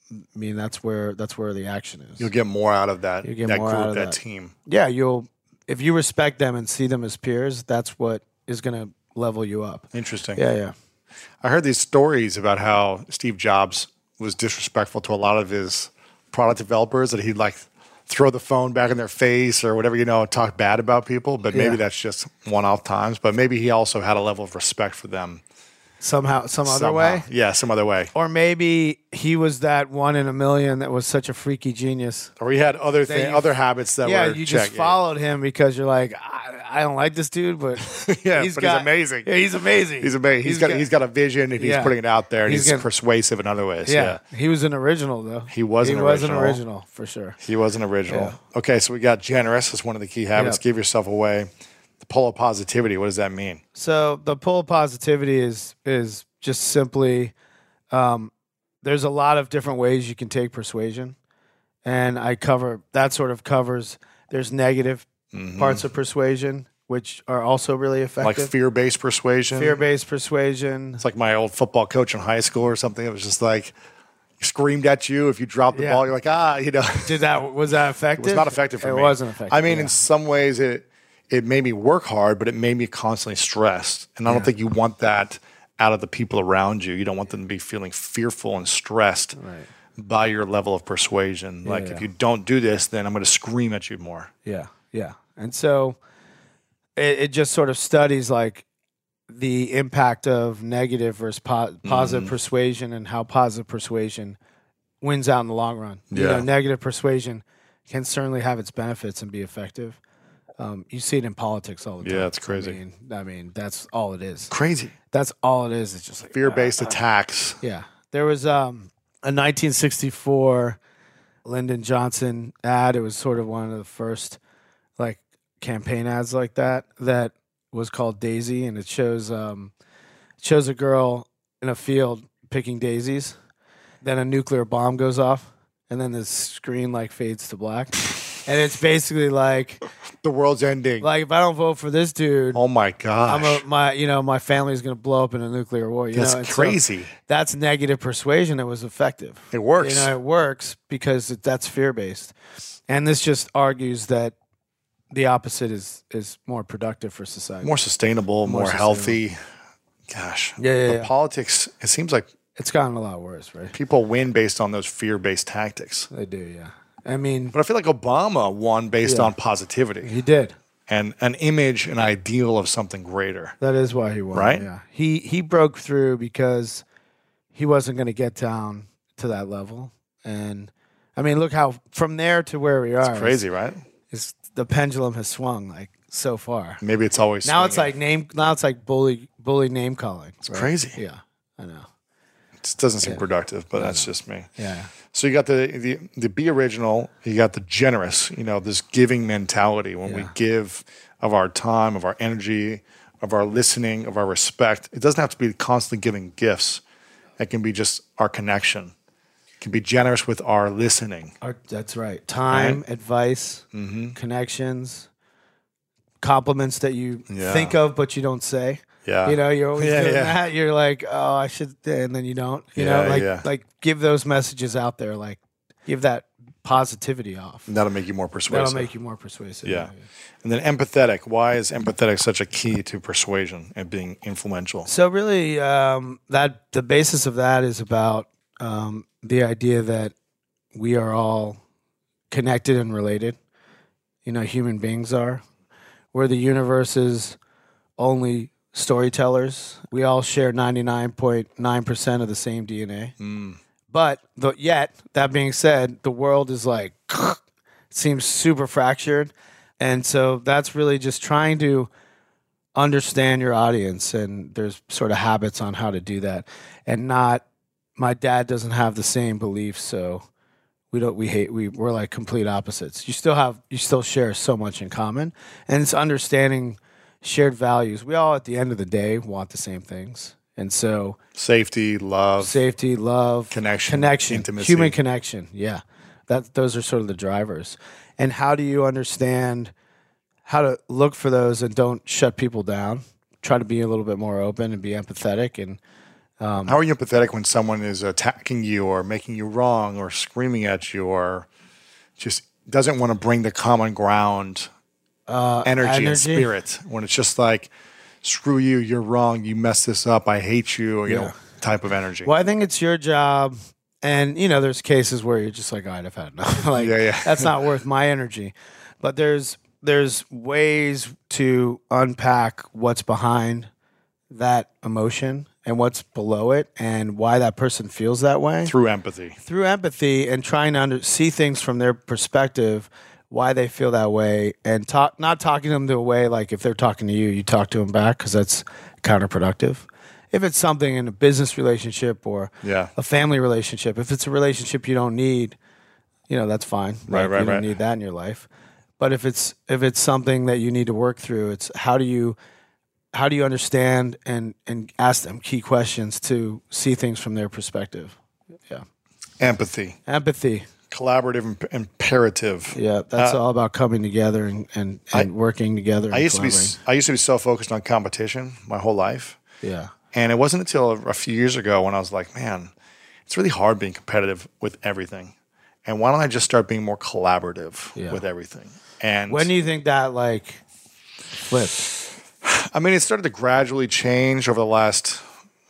I mean that's where that's where the action is. You'll get more out of that, You get that more group, out of that that. team. Yeah, you'll if you respect them and see them as peers, that's what is going to level you up. Interesting. Yeah, yeah. I heard these stories about how Steve Jobs was disrespectful to a lot of his product developers, that he'd like throw the phone back in their face or whatever, you know, talk bad about people. But maybe Yeah. that's just one-off times. But maybe he also had a level of respect for them somehow, some other Somehow. way. Yeah, some other way. Or maybe he was that one in a million that was such a freaky genius. Or he had other That thing, you- other habits that Yeah, were you check, just followed him because you're like, I, I don't like this dude, but Yeah, he's but got- he's amazing. Yeah, he's amazing. He's amazing. he's got, he's got a vision and he's Yeah. putting it out there and He's he's, gonna- persuasive in other ways. yeah. Yeah. He was an original though. He was he an was an original. original for sure. He was an original. Yeah. Okay, so we got generous as one of the key habits. Yep. Give yourself away. The pull of positivity. What does that mean? So the pull of positivity is is just simply um, there's a lot of different ways you can take persuasion, and I cover that sort of covers. There's negative parts of persuasion which are also really Like effective. fear-based persuasion. Fear-based persuasion. It's like my old football coach in high school or something. It was just like he screamed at you. If you dropped the Yeah. ball, you're like, ah, you know. Did that was that effective? It was not effective for it me. It wasn't effective. I mean, yeah. in some ways, it it made me work hard, but it made me constantly stressed. And I don't Yeah. think you want that out of the people around you. You don't want them to be feeling fearful and stressed Right. by your level of persuasion. Yeah, like, yeah. if you don't do this, then I'm going to scream at you more. Yeah, yeah. And so it, it just sort of studies like the impact of negative versus po- positive Mm-hmm. persuasion and how positive persuasion wins out in the long run. You Yeah. know, negative persuasion can certainly have its benefits and be effective. Um, you see it in politics all the time. Yeah, it's crazy. I mean, I mean, that's all it is. Crazy. That's all it is. It's just like Fear-based uh, attacks. yeah. There was um, a nineteen sixty-four Lyndon Johnson ad. It was sort of one of the first like campaign ads like that that was called Daisy, and it shows um, it shows a girl in a field picking daisies. Then a nuclear bomb goes off, and then the screen like fades to black. And it's basically like The world's ending. like if I don't vote for this dude, oh, my gosh. I'm a, my you know my family's gonna blow up in a nuclear war. You That's know? And so crazy. that's negative persuasion that was effective. It works. You know, it works because it, that's fear based, and this just argues that the opposite is is more productive for society. more sustainable, more, More healthy. Gosh. Yeah, yeah, But yeah. politics, it seems like It's gotten a lot worse, right? people win based on those fear-based tactics. They do, yeah. I mean, But I feel like Obama won based Yeah. on positivity he did. and an image, an ideal of something greater. That is why he won, Right? Yeah, he he broke through because he wasn't going to get down to that level, and I mean, look how from there to where we are, It's crazy, right? Is the pendulum has swung like so far. Maybe it's always Now it's swinging. like name. Now it's like bully bully name calling. It's crazy. Yeah, I know. It doesn't seem Yeah. productive, but that's just me. Yeah. So you got the, the the be original, you got the generous, you know, this giving mentality when we Yeah. give of our time, of our energy, of our listening, of our respect. It doesn't have to be constantly giving gifts. It can be just our connection. It can be generous with our listening. Our, that's right. Time, Right? advice, connections, compliments that you Yeah. think of but you don't say. Yeah. You know, you're always Yeah, doing yeah. that. You're like, oh, I should, and then you don't. You Yeah, know, like yeah. like give those messages out there. Like give that positivity off. That'll make you more persuasive. That'll make you more persuasive. Yeah. And then empathetic. Why is empathetic such a key to persuasion and being influential? So really, um, that the basis of that is about um, the idea that we are all connected and related. You know, human beings are. We're the universe's only storytellers. We all share ninety-nine point nine percent of the same D N A. But the, yet, that being said, the world is like seems super fractured, and so that's really just trying to understand your audience, and there's sort of habits on how to do that, and not. My dad doesn't have the same beliefs, so we don't. We hate. We we're like complete opposites. You still have. You still share so much in common, and it's understanding shared values. We all, at the end of the day, want the same things, and so Safety, love. safety, love, Connection, connection, intimacy. human connection. Yeah, that those are sort of the drivers. And how do you understand how to look for those and don't shut people down? Try to be a little bit more open and be empathetic. And How are you empathetic when someone is attacking you or making you wrong or screaming at you or just doesn't want to bring the common ground uh, energy, energy, and spirit? When it's just like, screw you, you're wrong, you messed this up, I hate you, you Yeah. know, type of energy. Well, I think it's your job. And, you know, there's cases where you're just like, all right, I've had enough. like, Yeah, yeah. that's not worth my energy. But there's there's ways to unpack what's behind that emotion and what's below it and why that person feels that way Through empathy. through empathy and trying to under, see things from their perspective, why they feel that way, and talk not talking them to a way like if they're talking to you, you talk to them back because that's counterproductive. If it's something in a business relationship or Yeah. a family relationship, if it's a relationship you don't need, you know, that's fine. Right, Like, right, you don't right. need that in your life. But if it's if it's something that you need to work through, it's how do you how do you understand and and ask them key questions to see things from their perspective. Yeah. Empathy. Empathy. Collaborative imp- imperative. Yeah, that's Uh, all about coming together and, and, and working together. And I used to be collaborating. I used to be so focused on competition my whole life. Yeah. And it wasn't until a, a few years ago when I was like, man, it's really hard being competitive with everything. And why don't I just start being more collaborative Yeah. with everything? And When do you think that like flipped? I mean, it started to gradually change over the last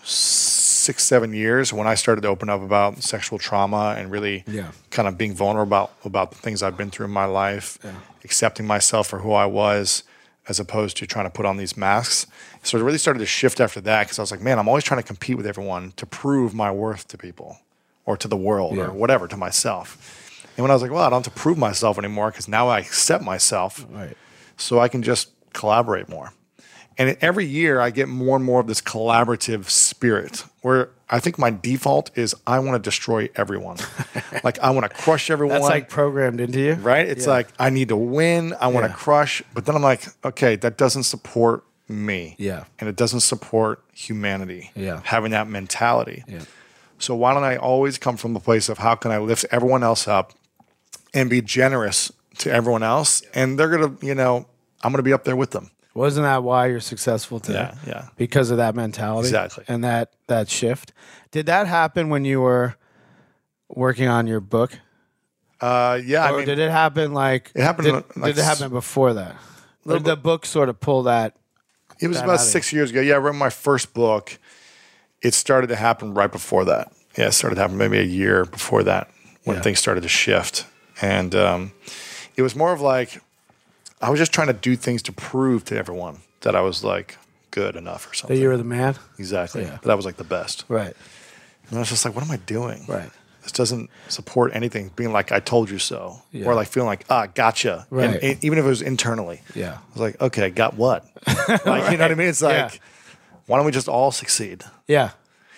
six, seven years when I started to open up about sexual trauma and really Yeah. kind of being vulnerable about, about the things I've been through in my life, accepting myself for who I was as opposed to trying to put on these masks. So it really started to shift after that because I was like, man, I'm always trying to compete with everyone to prove my worth to people or to the world Yeah. or whatever, to myself. And when I was like, well, I don't have to prove myself anymore because now I accept myself Right. so I can just collaborate more. And every year I get more and more of this collaborative spirit where I think my default is I want to destroy everyone. Like I want to crush everyone. That's like programmed into you. right? It's Yeah. like I need to win. I want to Yeah. crush. But then I'm like, okay, that doesn't support me. Yeah. And it doesn't support humanity. Yeah. Having that mentality. Yeah. So why don't I always come from the place of how can I lift everyone else up and be generous to everyone else? And they're going to, you know, I'm going to be up there with them. Wasn't that why you're successful today? Yeah, yeah. Because of that mentality. Exactly. And that that shift. Did that happen when you were working on your book? Uh, yeah, Or I mean, did it happen like It happened Did, like did it happen before that? Or little did the book sort of pull that? it was that about out of six years ago. Yeah, I wrote my first book. It started to happen right before that. Yeah, it started to happen maybe a year before that when Yeah. things started to shift. And um, it was more of like, I was just trying to do things to prove to everyone that I was like good enough or That something. you were the man? Exactly. Yeah. That I was like the best. Right. And I was just like, what am I doing? Right. This doesn't support anything. Being like, I told you so. Yeah. Or like feeling like, ah, gotcha. And- Right. and even if it was internally. Yeah. I was like, okay, got what? Like, you know what I mean? It's like, Yeah. why don't we just all succeed? Yeah.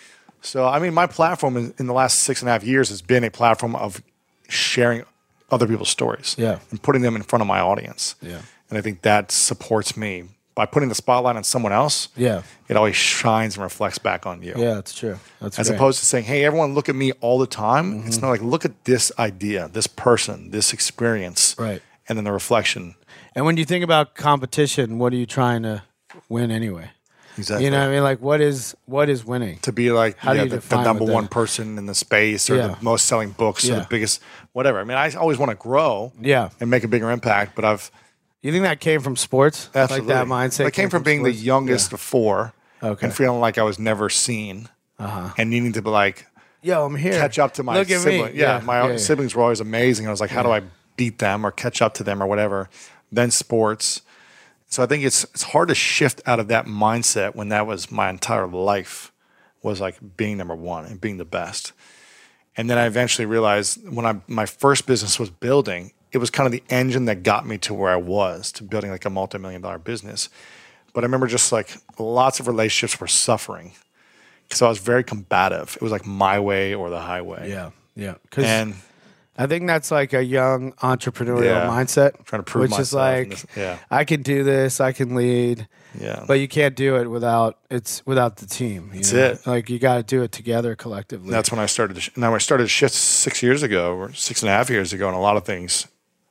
So, I mean, my platform in, in the last six and a half years has been a platform of sharing other people's stories Yeah. and putting them in front of my audience. Yeah. And I think that supports me. By putting the spotlight on someone else, Yeah. it always shines and reflects back on you. Yeah, that's true. That's As great. opposed to saying, hey, everyone look at me all the time. Mm-hmm. It's not like, look at this idea, this person, this experience. Right. And then the reflection. And when you think about competition, what are you trying to win anyway? Exactly. You know what I mean? Like what is what is winning? To be like How do yeah, you the, the define number what that- one person in the space or Yeah. the most selling books or Yeah. the biggest whatever. I mean, I always want to grow Yeah. and make a bigger impact, but I've You think that came from sports? absolutely Like that mindset? I came from being the sports? youngest of four Okay. and feeling like I was never seen Uh-huh. and needing to be like Yo, I'm here. catch up to my Look at sibling. me. Yeah, my yeah, yeah. siblings were always amazing. I was like, how do I beat them or catch up to them or whatever? Then sports. So I think it's it's hard to shift out of that mindset when that was my entire life was like being number one and being the best. And then I eventually realized when I my first business was building, it was kind of the engine that got me to where I was, to building like a multi-million dollar business. But I remember just like lots of relationships were suffering because I was very combative. It was like my way or the highway. Yeah, yeah. Because And I think that's like a young entrepreneurial Yeah. mindset, Trying to prove which is myself and like, this- yeah. I can do this, I can lead, yeah, but you can't do it without it's without the team. You That's know? it. Like you got to do it together collectively. that's when I started. To sh- now I started to shift six years ago, or six and a half years ago, and a lot of things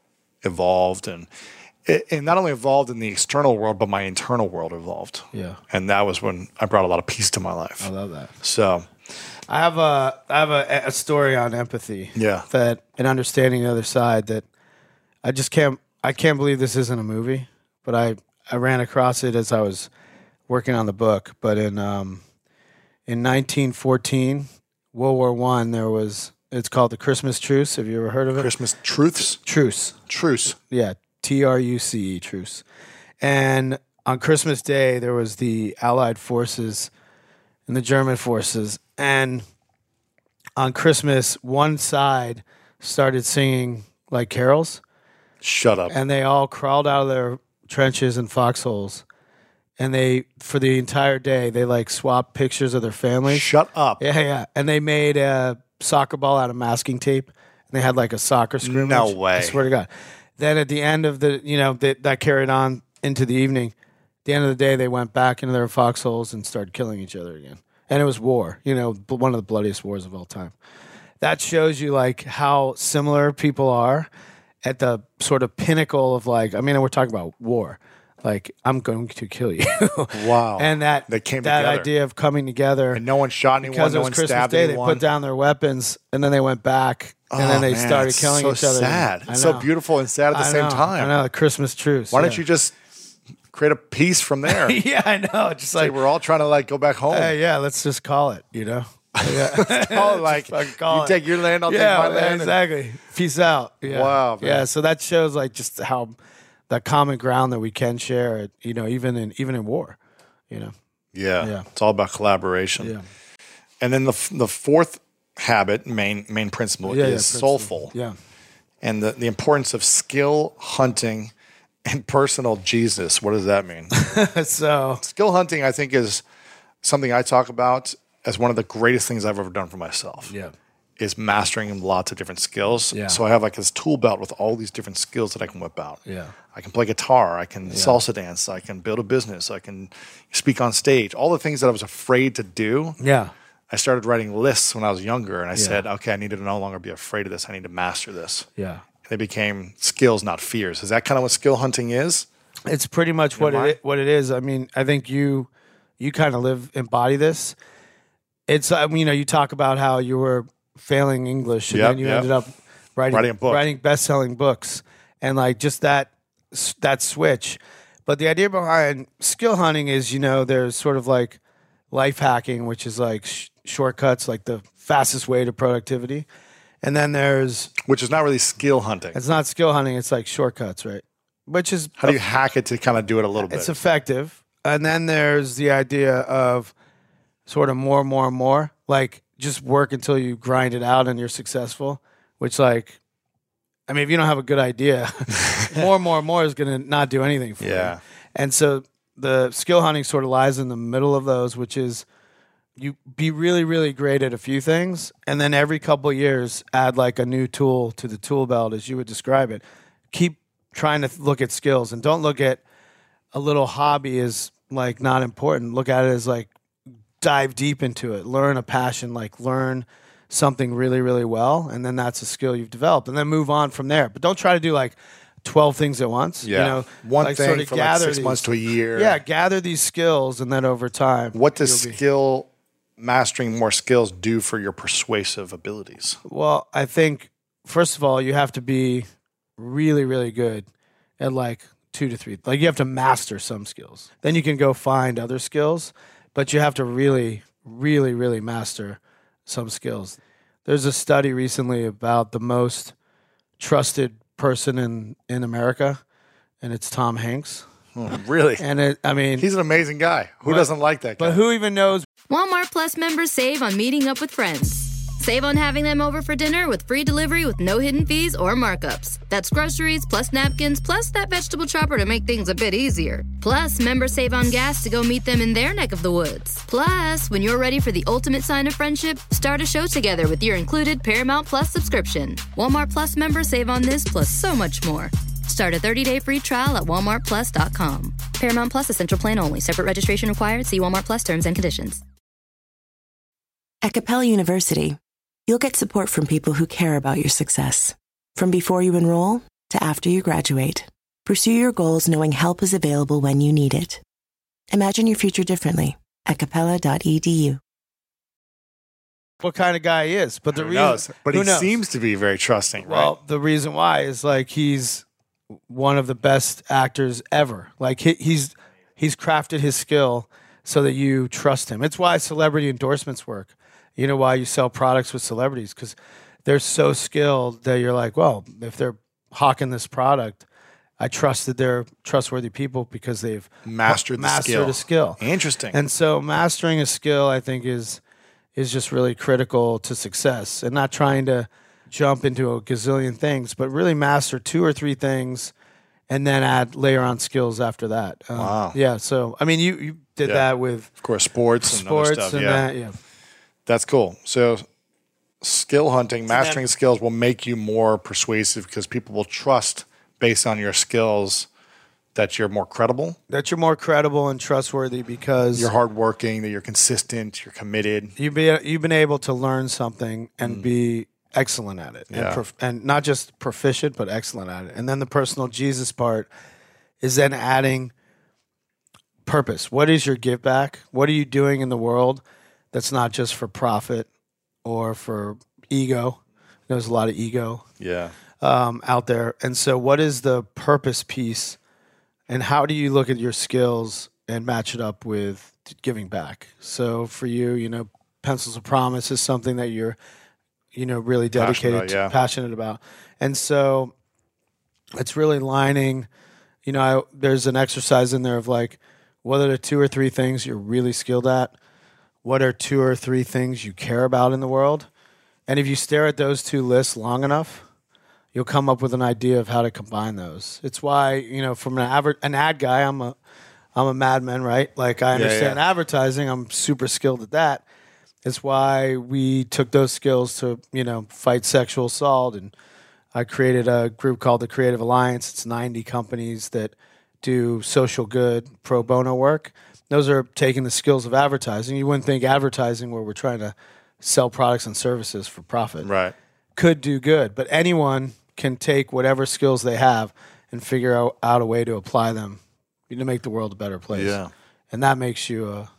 evolved, and it, and not only evolved in the external world, but my internal world evolved. Yeah. and that was when I brought a lot of peace to my life. I love that. So I have a I have a, a story on empathy. Yeah. That and understanding the other side that I just can't I can't believe this isn't a movie, but I, I ran across it as I was working on the book. But in um in nineteen fourteen, World War One, there was it's called the Christmas Truce. Have you ever heard of it? Christmas truths, Truce. truce. Yeah, T R U C E, truce. And on Christmas Day, there was the Allied forces in the German forces. And on Christmas, one side started singing like carols. Shut up. And they all crawled out of their trenches and foxholes. And they, for the entire day, they like swapped pictures of their families. Shut up. Yeah, yeah. And they made a soccer ball out of masking tape. And they had like a soccer scrimmage. No way. I swear to God. Then at the end of the, you know, they, that carried on into the evening. At the end of the day, they went back into their foxholes and started killing each other again. And it was war, you know, one of the bloodiest wars of all time. That shows you like how similar people are at the sort of pinnacle of like, I mean, we're talking about war. Like, I'm going to kill you. Wow. And that They came that together. idea of coming together. And no one shot anyone, because no it was one Christmas stabbed Day, anyone. they put down their weapons and then they went back and Oh, then they man, started it's killing so each other. sad. I It's so know. beautiful and sad at the I same know. time. I know, the Christmas truce. Why yeah. don't you just create a peace from there? Yeah, I know. Just Like like, we're all trying to like go back home. uh, yeah, let's just call it, you know? Yeah. Oh, like fucking call you it. take your land, I'll yeah, take my land. and- exactly. Peace out. Yeah. Wow, man. Yeah, so that shows like just how that common ground that we can share, you know, even in even in war, you know. Yeah, Yeah. it's all about collaboration. Yeah. And then the f- the fourth habit, main main principle, Yeah, is yeah, principle. soulful, Yeah. and the, the importance of skill hunting and personal Jesus. What does that mean? So Skill hunting, I think, is something I talk about as one of the greatest things I've ever done for myself. yeah. Is mastering lots of different skills. Yeah. So I have like this tool belt with all these different skills that I can whip out. Yeah. I can play guitar. I can salsa dance. I can build a business. I can speak on stage. All the things that I was afraid to do. Yeah. I started writing lists when I was younger, and I said, okay, I need to no longer be afraid of this. I need to master this. Yeah. And they became skills, not fears. Is that kind of what skill hunting is? It's pretty much what mind? it what it is. I mean, I think you you kind of live embody this. It's I mean, you know, you talk about how you were failing English and Yep, then you yep. ended up writing Writing a book. writing best-selling books and like just that that switch. But the idea behind skill hunting is, you know, there's sort of like life hacking, which is like sh- shortcuts, like the fastest way to productivity. And then there's Which is not really skill hunting. it's not skill hunting, it's like shortcuts, right? Which is How do you hack it to kind of do it a little bit? it's effective. And then there's the idea of sort of more, more, more. Like just work until you grind it out and you're successful. Which, like, I mean, if you don't have a good idea, more, more, more is going to not do anything for you. Yeah. And so the skill hunting sort of lies in the middle of those, which is you be really, really great at a few things, and then every couple of years add like a new tool to the tool belt, as you would describe it. Keep trying to look at skills and don't look at a little hobby as like not important. Look at it as like dive deep into it, learn a passion, like learn something really, really well, and then that's a skill you've developed, and then move on from there. But don't try to do like twelve things at once. Yeah. You know, One like thing sort of for like gather six these- months to a year. Yeah, gather these skills, and then over time, What does you'll be- skill mastering more skills do for your persuasive abilities? Well, I think first of all, you have to be really, really good at like two to three. Like you have to master some skills. Then you can go find other skills, but you have to really, really, really master some skills. There's a study recently about the most trusted person in, in America, and it's Tom Hanks. Oh, really? And it, I mean, He's an amazing guy. Who But- doesn't like that guy? but who even knows? Walmart Plus members save on meeting up with friends. Save on having them over for dinner with free delivery with no hidden fees or markups. That's groceries plus napkins plus that vegetable chopper to make things a bit easier. Plus, members save on gas to go meet them in their neck of the woods. Plus, when you're ready for the ultimate sign of friendship, start a show together with your included Paramount Plus subscription. Walmart Plus members save on this plus so much more. Start a thirty-day free trial at walmart plus dot com. Paramount Plus Essential Plan only. Separate registration required. See Walmart Plus terms and conditions. At Capella University, you'll get support from people who care about your success. From before you enroll to after you graduate, pursue your goals knowing help is available when you need it. Imagine your future differently at capella dot e d u. What kind of guy he is? But the Who reason, knows? But who he knows? seems to be very trusting, right? Well, the reason why is like he's one of the best actors ever. Like he, he's he's crafted his skill so that you trust him. It's why celebrity endorsements work. You know why you sell products with celebrities, because they're so skilled that you're like, well, if they're hawking this product, I trust that they're trustworthy people because they've Mastered the mastered skill. a skill. Interesting. And so mastering a skill, I think, is is just really critical to success, and not trying to jump into a gazillion things, but really master two or three things and then add layer on skills after that. Um, Wow. Yeah. So, I mean, you, you did Yeah. that with Of course, sports and sports other stuff. and yeah. that. Yeah. That's cool. So skill hunting, mastering skills will make you more persuasive because people will trust based on your skills that you're more credible, That you're more credible and trustworthy because you're hardworking, that you're consistent, you're committed. you've been, you've been able to learn something and be excellent at it. And, Yeah. prof- and not just proficient, but excellent at it. And then the personal Jesus part is then adding purpose. What is your give back? What are you doing in the world that's not just for profit or for ego? There's a lot of ego Yeah. um, out there. And so, what is the purpose piece, and how do you look at your skills and match it up with giving back? So, for you, you know, Pencils of Promise is something that you're, you know, really dedicated, about, yeah. to, passionate about. And so, it's really lining, you know, I, there's an exercise in there of like, what are the two or three things you're really skilled at? What are two or three things you care about in the world? And if you stare at those two lists long enough, you'll come up with an idea of how to combine those. It's why, you know, from an aver- an ad guy, I'm a I'm a madman, right? Like I understand yeah. advertising. I'm super skilled at that. It's why we took those skills to, you know, fight sexual assault. And I created a group called the Creative Alliance. It's ninety companies that do social good pro bono work. Those are taking the skills of advertising. You wouldn't think advertising, where we're trying to sell products and services for profit, Right. could do good. But anyone can take whatever skills they have and figure out, out a way to apply them to make the world a better place. Yeah. And that makes you a,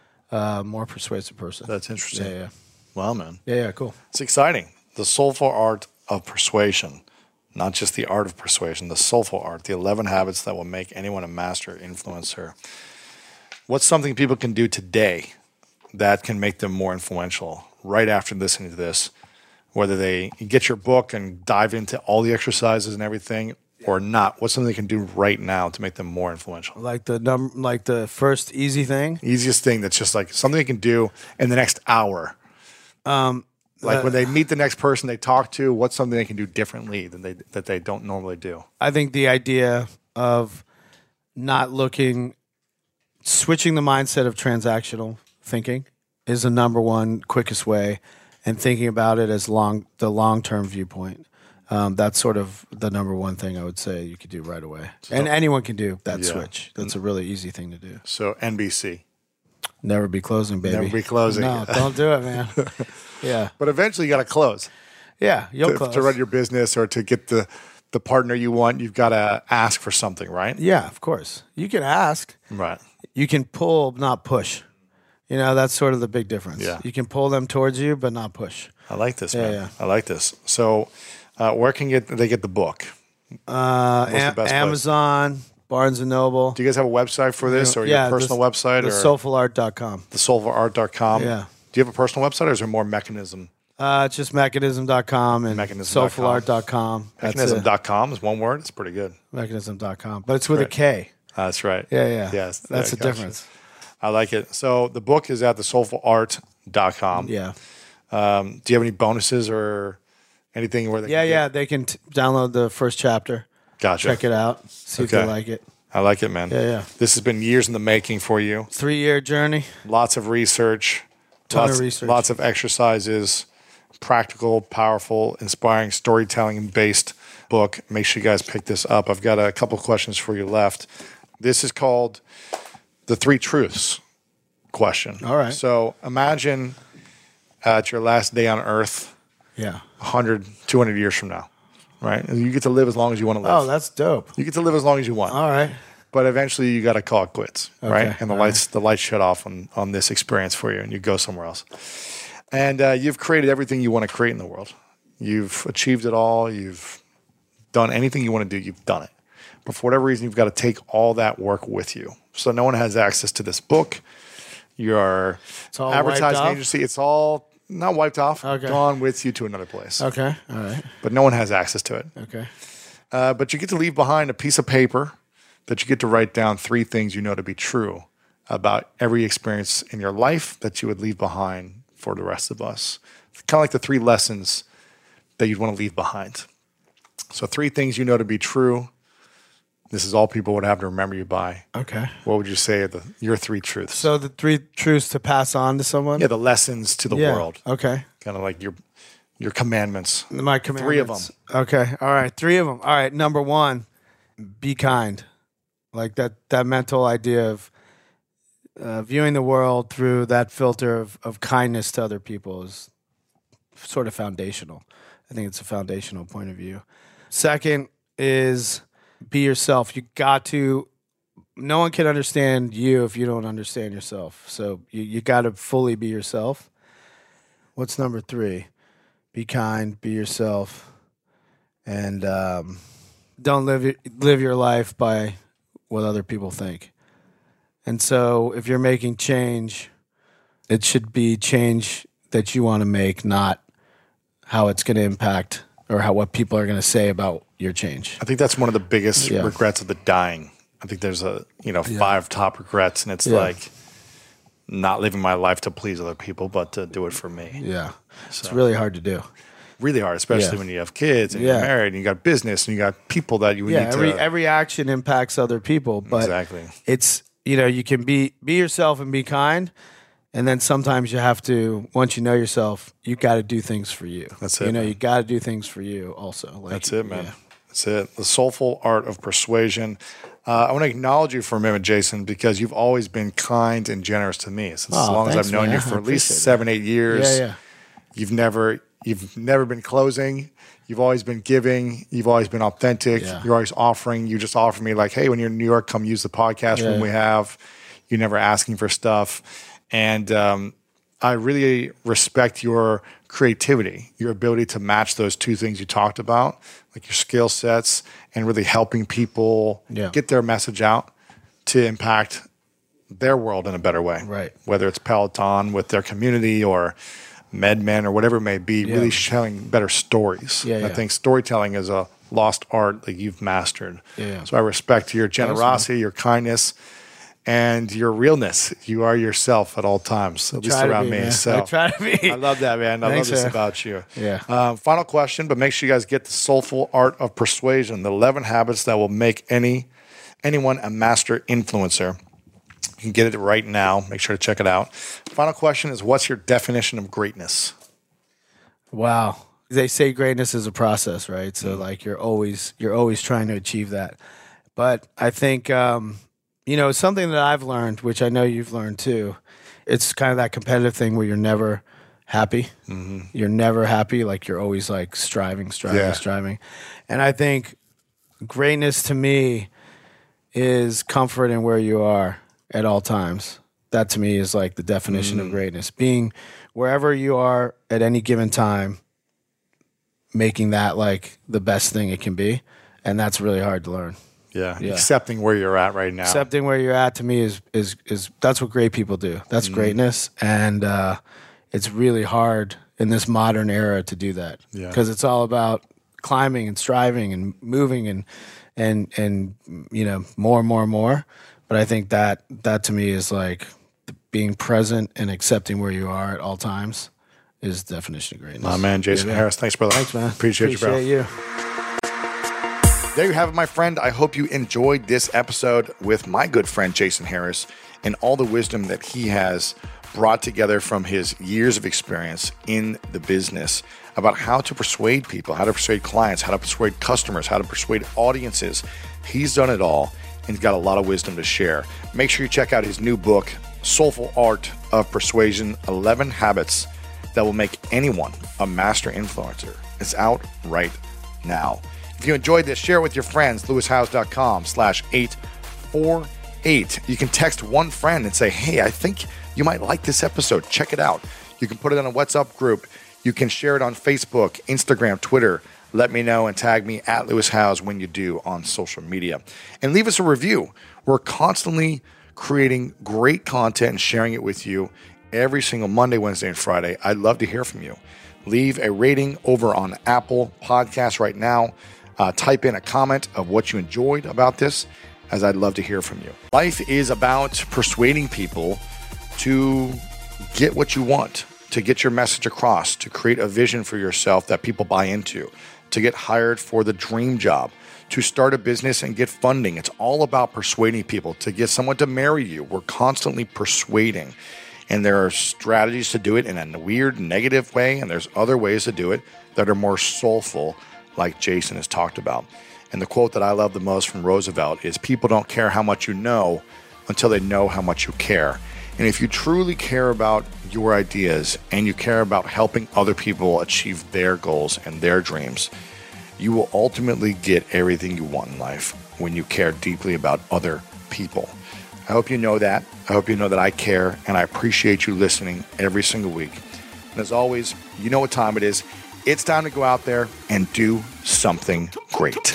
a more persuasive person. That's interesting. Yeah, yeah. Wow, man. Yeah, yeah, cool. It's exciting. The soulful art of persuasion, not just the art of persuasion, the soulful art, the eleven habits that will make anyone a master influencer. What's something people can do today that can make them more influential right after listening to this? Whether they get your book and dive into all the exercises and everything or not, what's something they can do right now to make them more influential? Like the num- like the first easy thing. Easiest thing that's just like something they can do in the next hour. Um, Like uh, when they meet the next person they talk to, what's something they can do differently than they that they don't normally do? I think the idea of not looking, switching the mindset of transactional thinking is the number one quickest way, and thinking about it as long the long term viewpoint. Um, that's sort of the number one thing I would say you could do right away, and anyone can do that Yeah. switch. That's a really easy thing to do. So N B C. Never be closing, baby. Never be closing. No, don't do it, man. Yeah, But eventually you got to close. yeah, you'll To, close. to run your business or to get the, the partner you want, you've got to ask for something, right? Yeah, of course. You can ask. Right. You can pull, not push. You know, that's sort of the big difference. Yeah. You can pull them towards you, but not push. I like this, Yeah, man. yeah. I like this. So uh, where can get they get the book? Uh, What's the Am- best place? Amazon, Barnes and Noble. Do you guys have a website for this or Yeah, your personal the, website The or soulful art dot com. the soulful art dot com? Yeah. Do you have a personal website or is there more mechanism? Uh, it's just mechanism dot com and mechanism dot com. soulful art dot com. That's Mechanism it. dot com is one word. It's pretty good. mechanism dot com. But it's with Right. a K. Uh, that's right. Yeah, yeah. Yes. That's Yeah, the gotcha. difference. I like it. So the book is at the soulful art dot com. Yeah. Um, do you have any bonuses or anything where they Yeah, can yeah. get- They can t- download the first chapter, Gotcha. check it out, see if Okay. they like it. I like it, man. Yeah, yeah. This has been years in the making for you. Three year journey. Lots of research. Ton of lots, research. Lots of exercises. Practical, powerful, inspiring, storytelling based book. Make sure you guys pick this up. I've got a couple questions for you left. This is called the Three Truths question. All right. So imagine at your last day on earth, Yeah. one hundred, two hundred years from now, right? And you get to live as long as you want to live. Oh, that's dope. You get to live as long as you want. All right. But eventually you got to call it quits, right? And the all lights the lights shut off on, on this experience for you and you go somewhere else. And uh, you've created everything you want to create in the world. You've achieved it all. You've done anything you want to do. You've done it. But for whatever reason, you've got to take all that work with you. So no one has access to this book. Your all wiped advertising off? agency, it's all not wiped off, Okay. gone with you to another place. Okay. All right. But no one has access to it. Okay. Uh, but you get to leave behind a piece of paper that you get to write down three things you know to be true about every experience in your life that you would leave behind for the rest of us. It's kind of like the three lessons that you'd want to leave behind. So three things you know to be true. This is all people would have to remember you by. Okay. What would you say are the, your three truths? So the three truths to pass on to someone? Yeah, the lessons to the Yeah. world. Okay. Kind of like your your commandments. My commandments. Three of them. Okay. All right. Three of them. All right. Number one, be kind. Like that, that mental idea of uh, viewing the world through that filter of, of kindness to other people is sort of foundational. I think it's a foundational point of view. Second is be yourself. You got to, no one can understand you if you don't understand yourself. So you, you got to fully be yourself. What's number three? Be kind, be yourself, and um, don't live your, live your life by what other people think. And so if you're making change, it should be change that you want to make, not how it's going to impact or how what people are going to say about your change. I think that's one of the biggest Yeah. regrets of the dying. I think there's a you know Yeah. five top regrets, and it's Yeah. like not living my life to please other people, but to do it for me. Yeah. It's really hard to do. Really hard, especially Yeah. when you have kids and Yeah. you're married and you got business and you got people that you Yeah, need every to. every action impacts other people, but Exactly. it's, you know, you can be be yourself and be kind, and then sometimes you have to, once you know yourself, you got to do things for you. That's You it, know, man. you got to do things for you also. Like, That's it, man. yeah. That's it. The soulful art of persuasion. Uh, I want to acknowledge you for a minute, Jason, because you've always been kind and generous to me. Since as Oh, long thanks, as I've known man. you I for at least appreciate seven, eight years. Yeah, yeah. You've never you've never been closing. You've always been giving. You've always been authentic. Yeah. You're always offering. You just offer me like, hey, when you're in New York, come use the podcast Yeah, room we yeah. have. You're never asking for stuff. And um, I really respect your creativity, your ability to match those two things you talked about, like your skill sets and really helping people Yeah. get their message out to impact their world in a better way. Right. Whether it's Peloton with their community or MedMen or whatever it may be, Yeah. really telling better stories. Yeah, I yeah. think storytelling is a lost art that you've mastered. Yeah, yeah. So I respect your generosity, your kindness, and your realness. You are yourself at all times, at least Try to around be, me. man. So I try to be. I love that, man. I Thanks, love this man. about you. Yeah. Um, final question, but make sure you guys get the Soulful Art of Persuasion, the eleven habits that will make any anyone a master influencer. You can get it right now. Make sure to check it out. Final question is, what's your definition of greatness? Wow. They say greatness is a process, right? So Mm-hmm. like you're always you're always trying to achieve that. But I think um, you know, something that I've learned, which I know you've learned too, it's kind of that competitive thing where you're never happy. Mm-hmm. You're never happy. Like you're always like striving, striving, Yeah. striving. And I think greatness to me is comfort in where you are at all times. That to me is like the definition Mm. of greatness. Being wherever you are at any given time, making that like the best thing it can be. And that's really hard to learn. Yeah. Yeah. Accepting where you're at right now. Accepting where you're at to me is is is that's what great people do. That's greatness, and uh, it's really hard in this modern era to do that Yeah. because it's all about climbing and striving and moving and and and you know more and more and more. But I think that that to me is like being present and accepting where you are at all times is the definition of greatness. My man, Jason Yeah, man. Harris. Thanks, brother. Thanks, man. Appreciate, you, bro. Appreciate you. There you have it, my friend. I hope you enjoyed this episode with my good friend Jason Harris and all the wisdom that he has brought together from his years of experience in the business about how to persuade people, how to persuade clients, how to persuade customers, how to persuade audiences. He's done it all and he's got a lot of wisdom to share. Make sure you check out his new book, Soulful Art of Persuasion, eleven Habits that will make anyone a master influencer. It's out right now. If you enjoyed this, share it with your friends, lewis howes dot com slash eight four eight. You can text one friend and say, hey, I think you might like this episode. Check it out. You can put it on a WhatsApp group. You can share it on Facebook, Instagram, Twitter. Let me know and tag me at Lewis Howes when you do on social media. And leave us a review. We're constantly creating great content and sharing it with you every single Monday, Wednesday, and Friday. I'd love to hear from you. Leave a rating over on Apple Podcasts right now. Uh, type in a comment of what you enjoyed about this, as I'd love to hear from you. Life is about persuading people to get what you want, to get your message across, to create a vision for yourself that people buy into, to get hired for the dream job, to start a business and get funding. It's all about persuading people to get someone to marry you. We're constantly persuading. And there are strategies to do it in a weird, negative way, and there's other ways to do it that are more soulful, like Jason has talked about. And the quote that I love the most from Roosevelt is, people don't care how much you know until they know how much you care. And if you truly care about your ideas and you care about helping other people achieve their goals and their dreams, you will ultimately get everything you want in life when you care deeply about other people. I hope you know that. I hope you know that I care, and I appreciate you listening every single week. And as always, you know what time it is. It's time to go out there and do something great.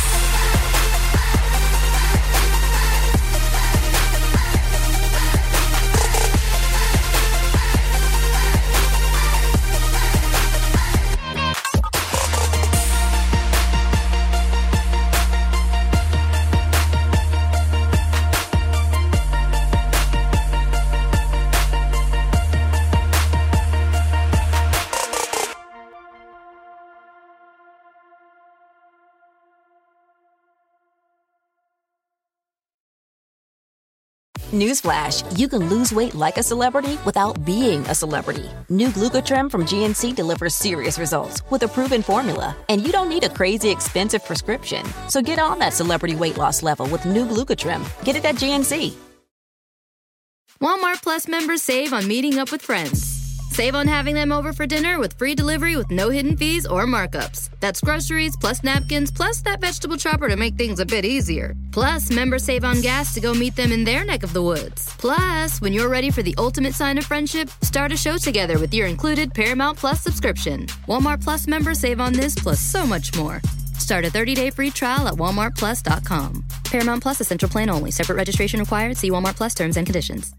Newsflash, you can lose weight like a celebrity without being a celebrity. New Glucotrim from G N C delivers serious results with a proven formula. And you don't need a crazy expensive prescription. So get on that celebrity weight loss level with new Glucotrim. Get it at G N C. Walmart Plus members save on meeting up with friends. Save on having them over for dinner with free delivery with no hidden fees or markups. That's groceries plus napkins plus that vegetable chopper to make things a bit easier. Plus, members save on gas to go meet them in their neck of the woods. Plus, when you're ready for the ultimate sign of friendship, start a show together with your included Paramount Plus subscription. Walmart Plus members save on this plus so much more. Start a thirty-day free trial at walmart plus dot com. Paramount Plus Essential Plan only. Separate registration required. See Walmart Plus terms and conditions.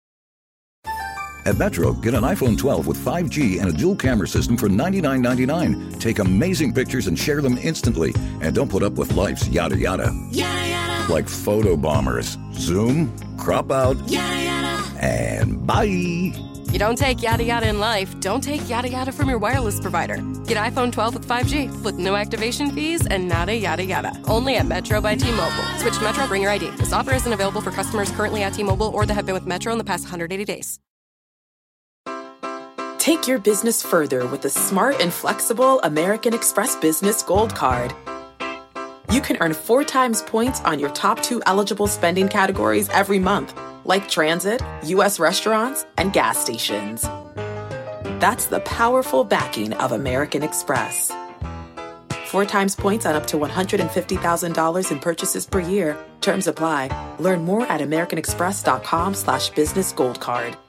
At Metro, get an iPhone twelve with five G and a dual camera system for ninety-nine ninety-nine. Take amazing pictures and share them instantly. And don't put up with life's yada yada. Yada yada. Like photo bombers. Zoom, crop out, yada yada. And bye. You don't take yada yada in life, don't take yada yada from your wireless provider. Get iPhone twelve with five G with no activation fees and nada yada yada. Only at Metro by T-Mobile. Switch to Metro, bring your I D. This offer isn't available for customers currently at T-Mobile or that have been with Metro in the past one hundred eighty days. Take your business further with the smart and flexible American Express Business Gold Card. You can earn four times points on your top two eligible spending categories every month, like transit, U S restaurants, and gas stations. That's the powerful backing of American Express. Four times points on up to one hundred fifty thousand dollars in purchases per year. Terms apply. Learn more at americanexpress.com slash business gold card.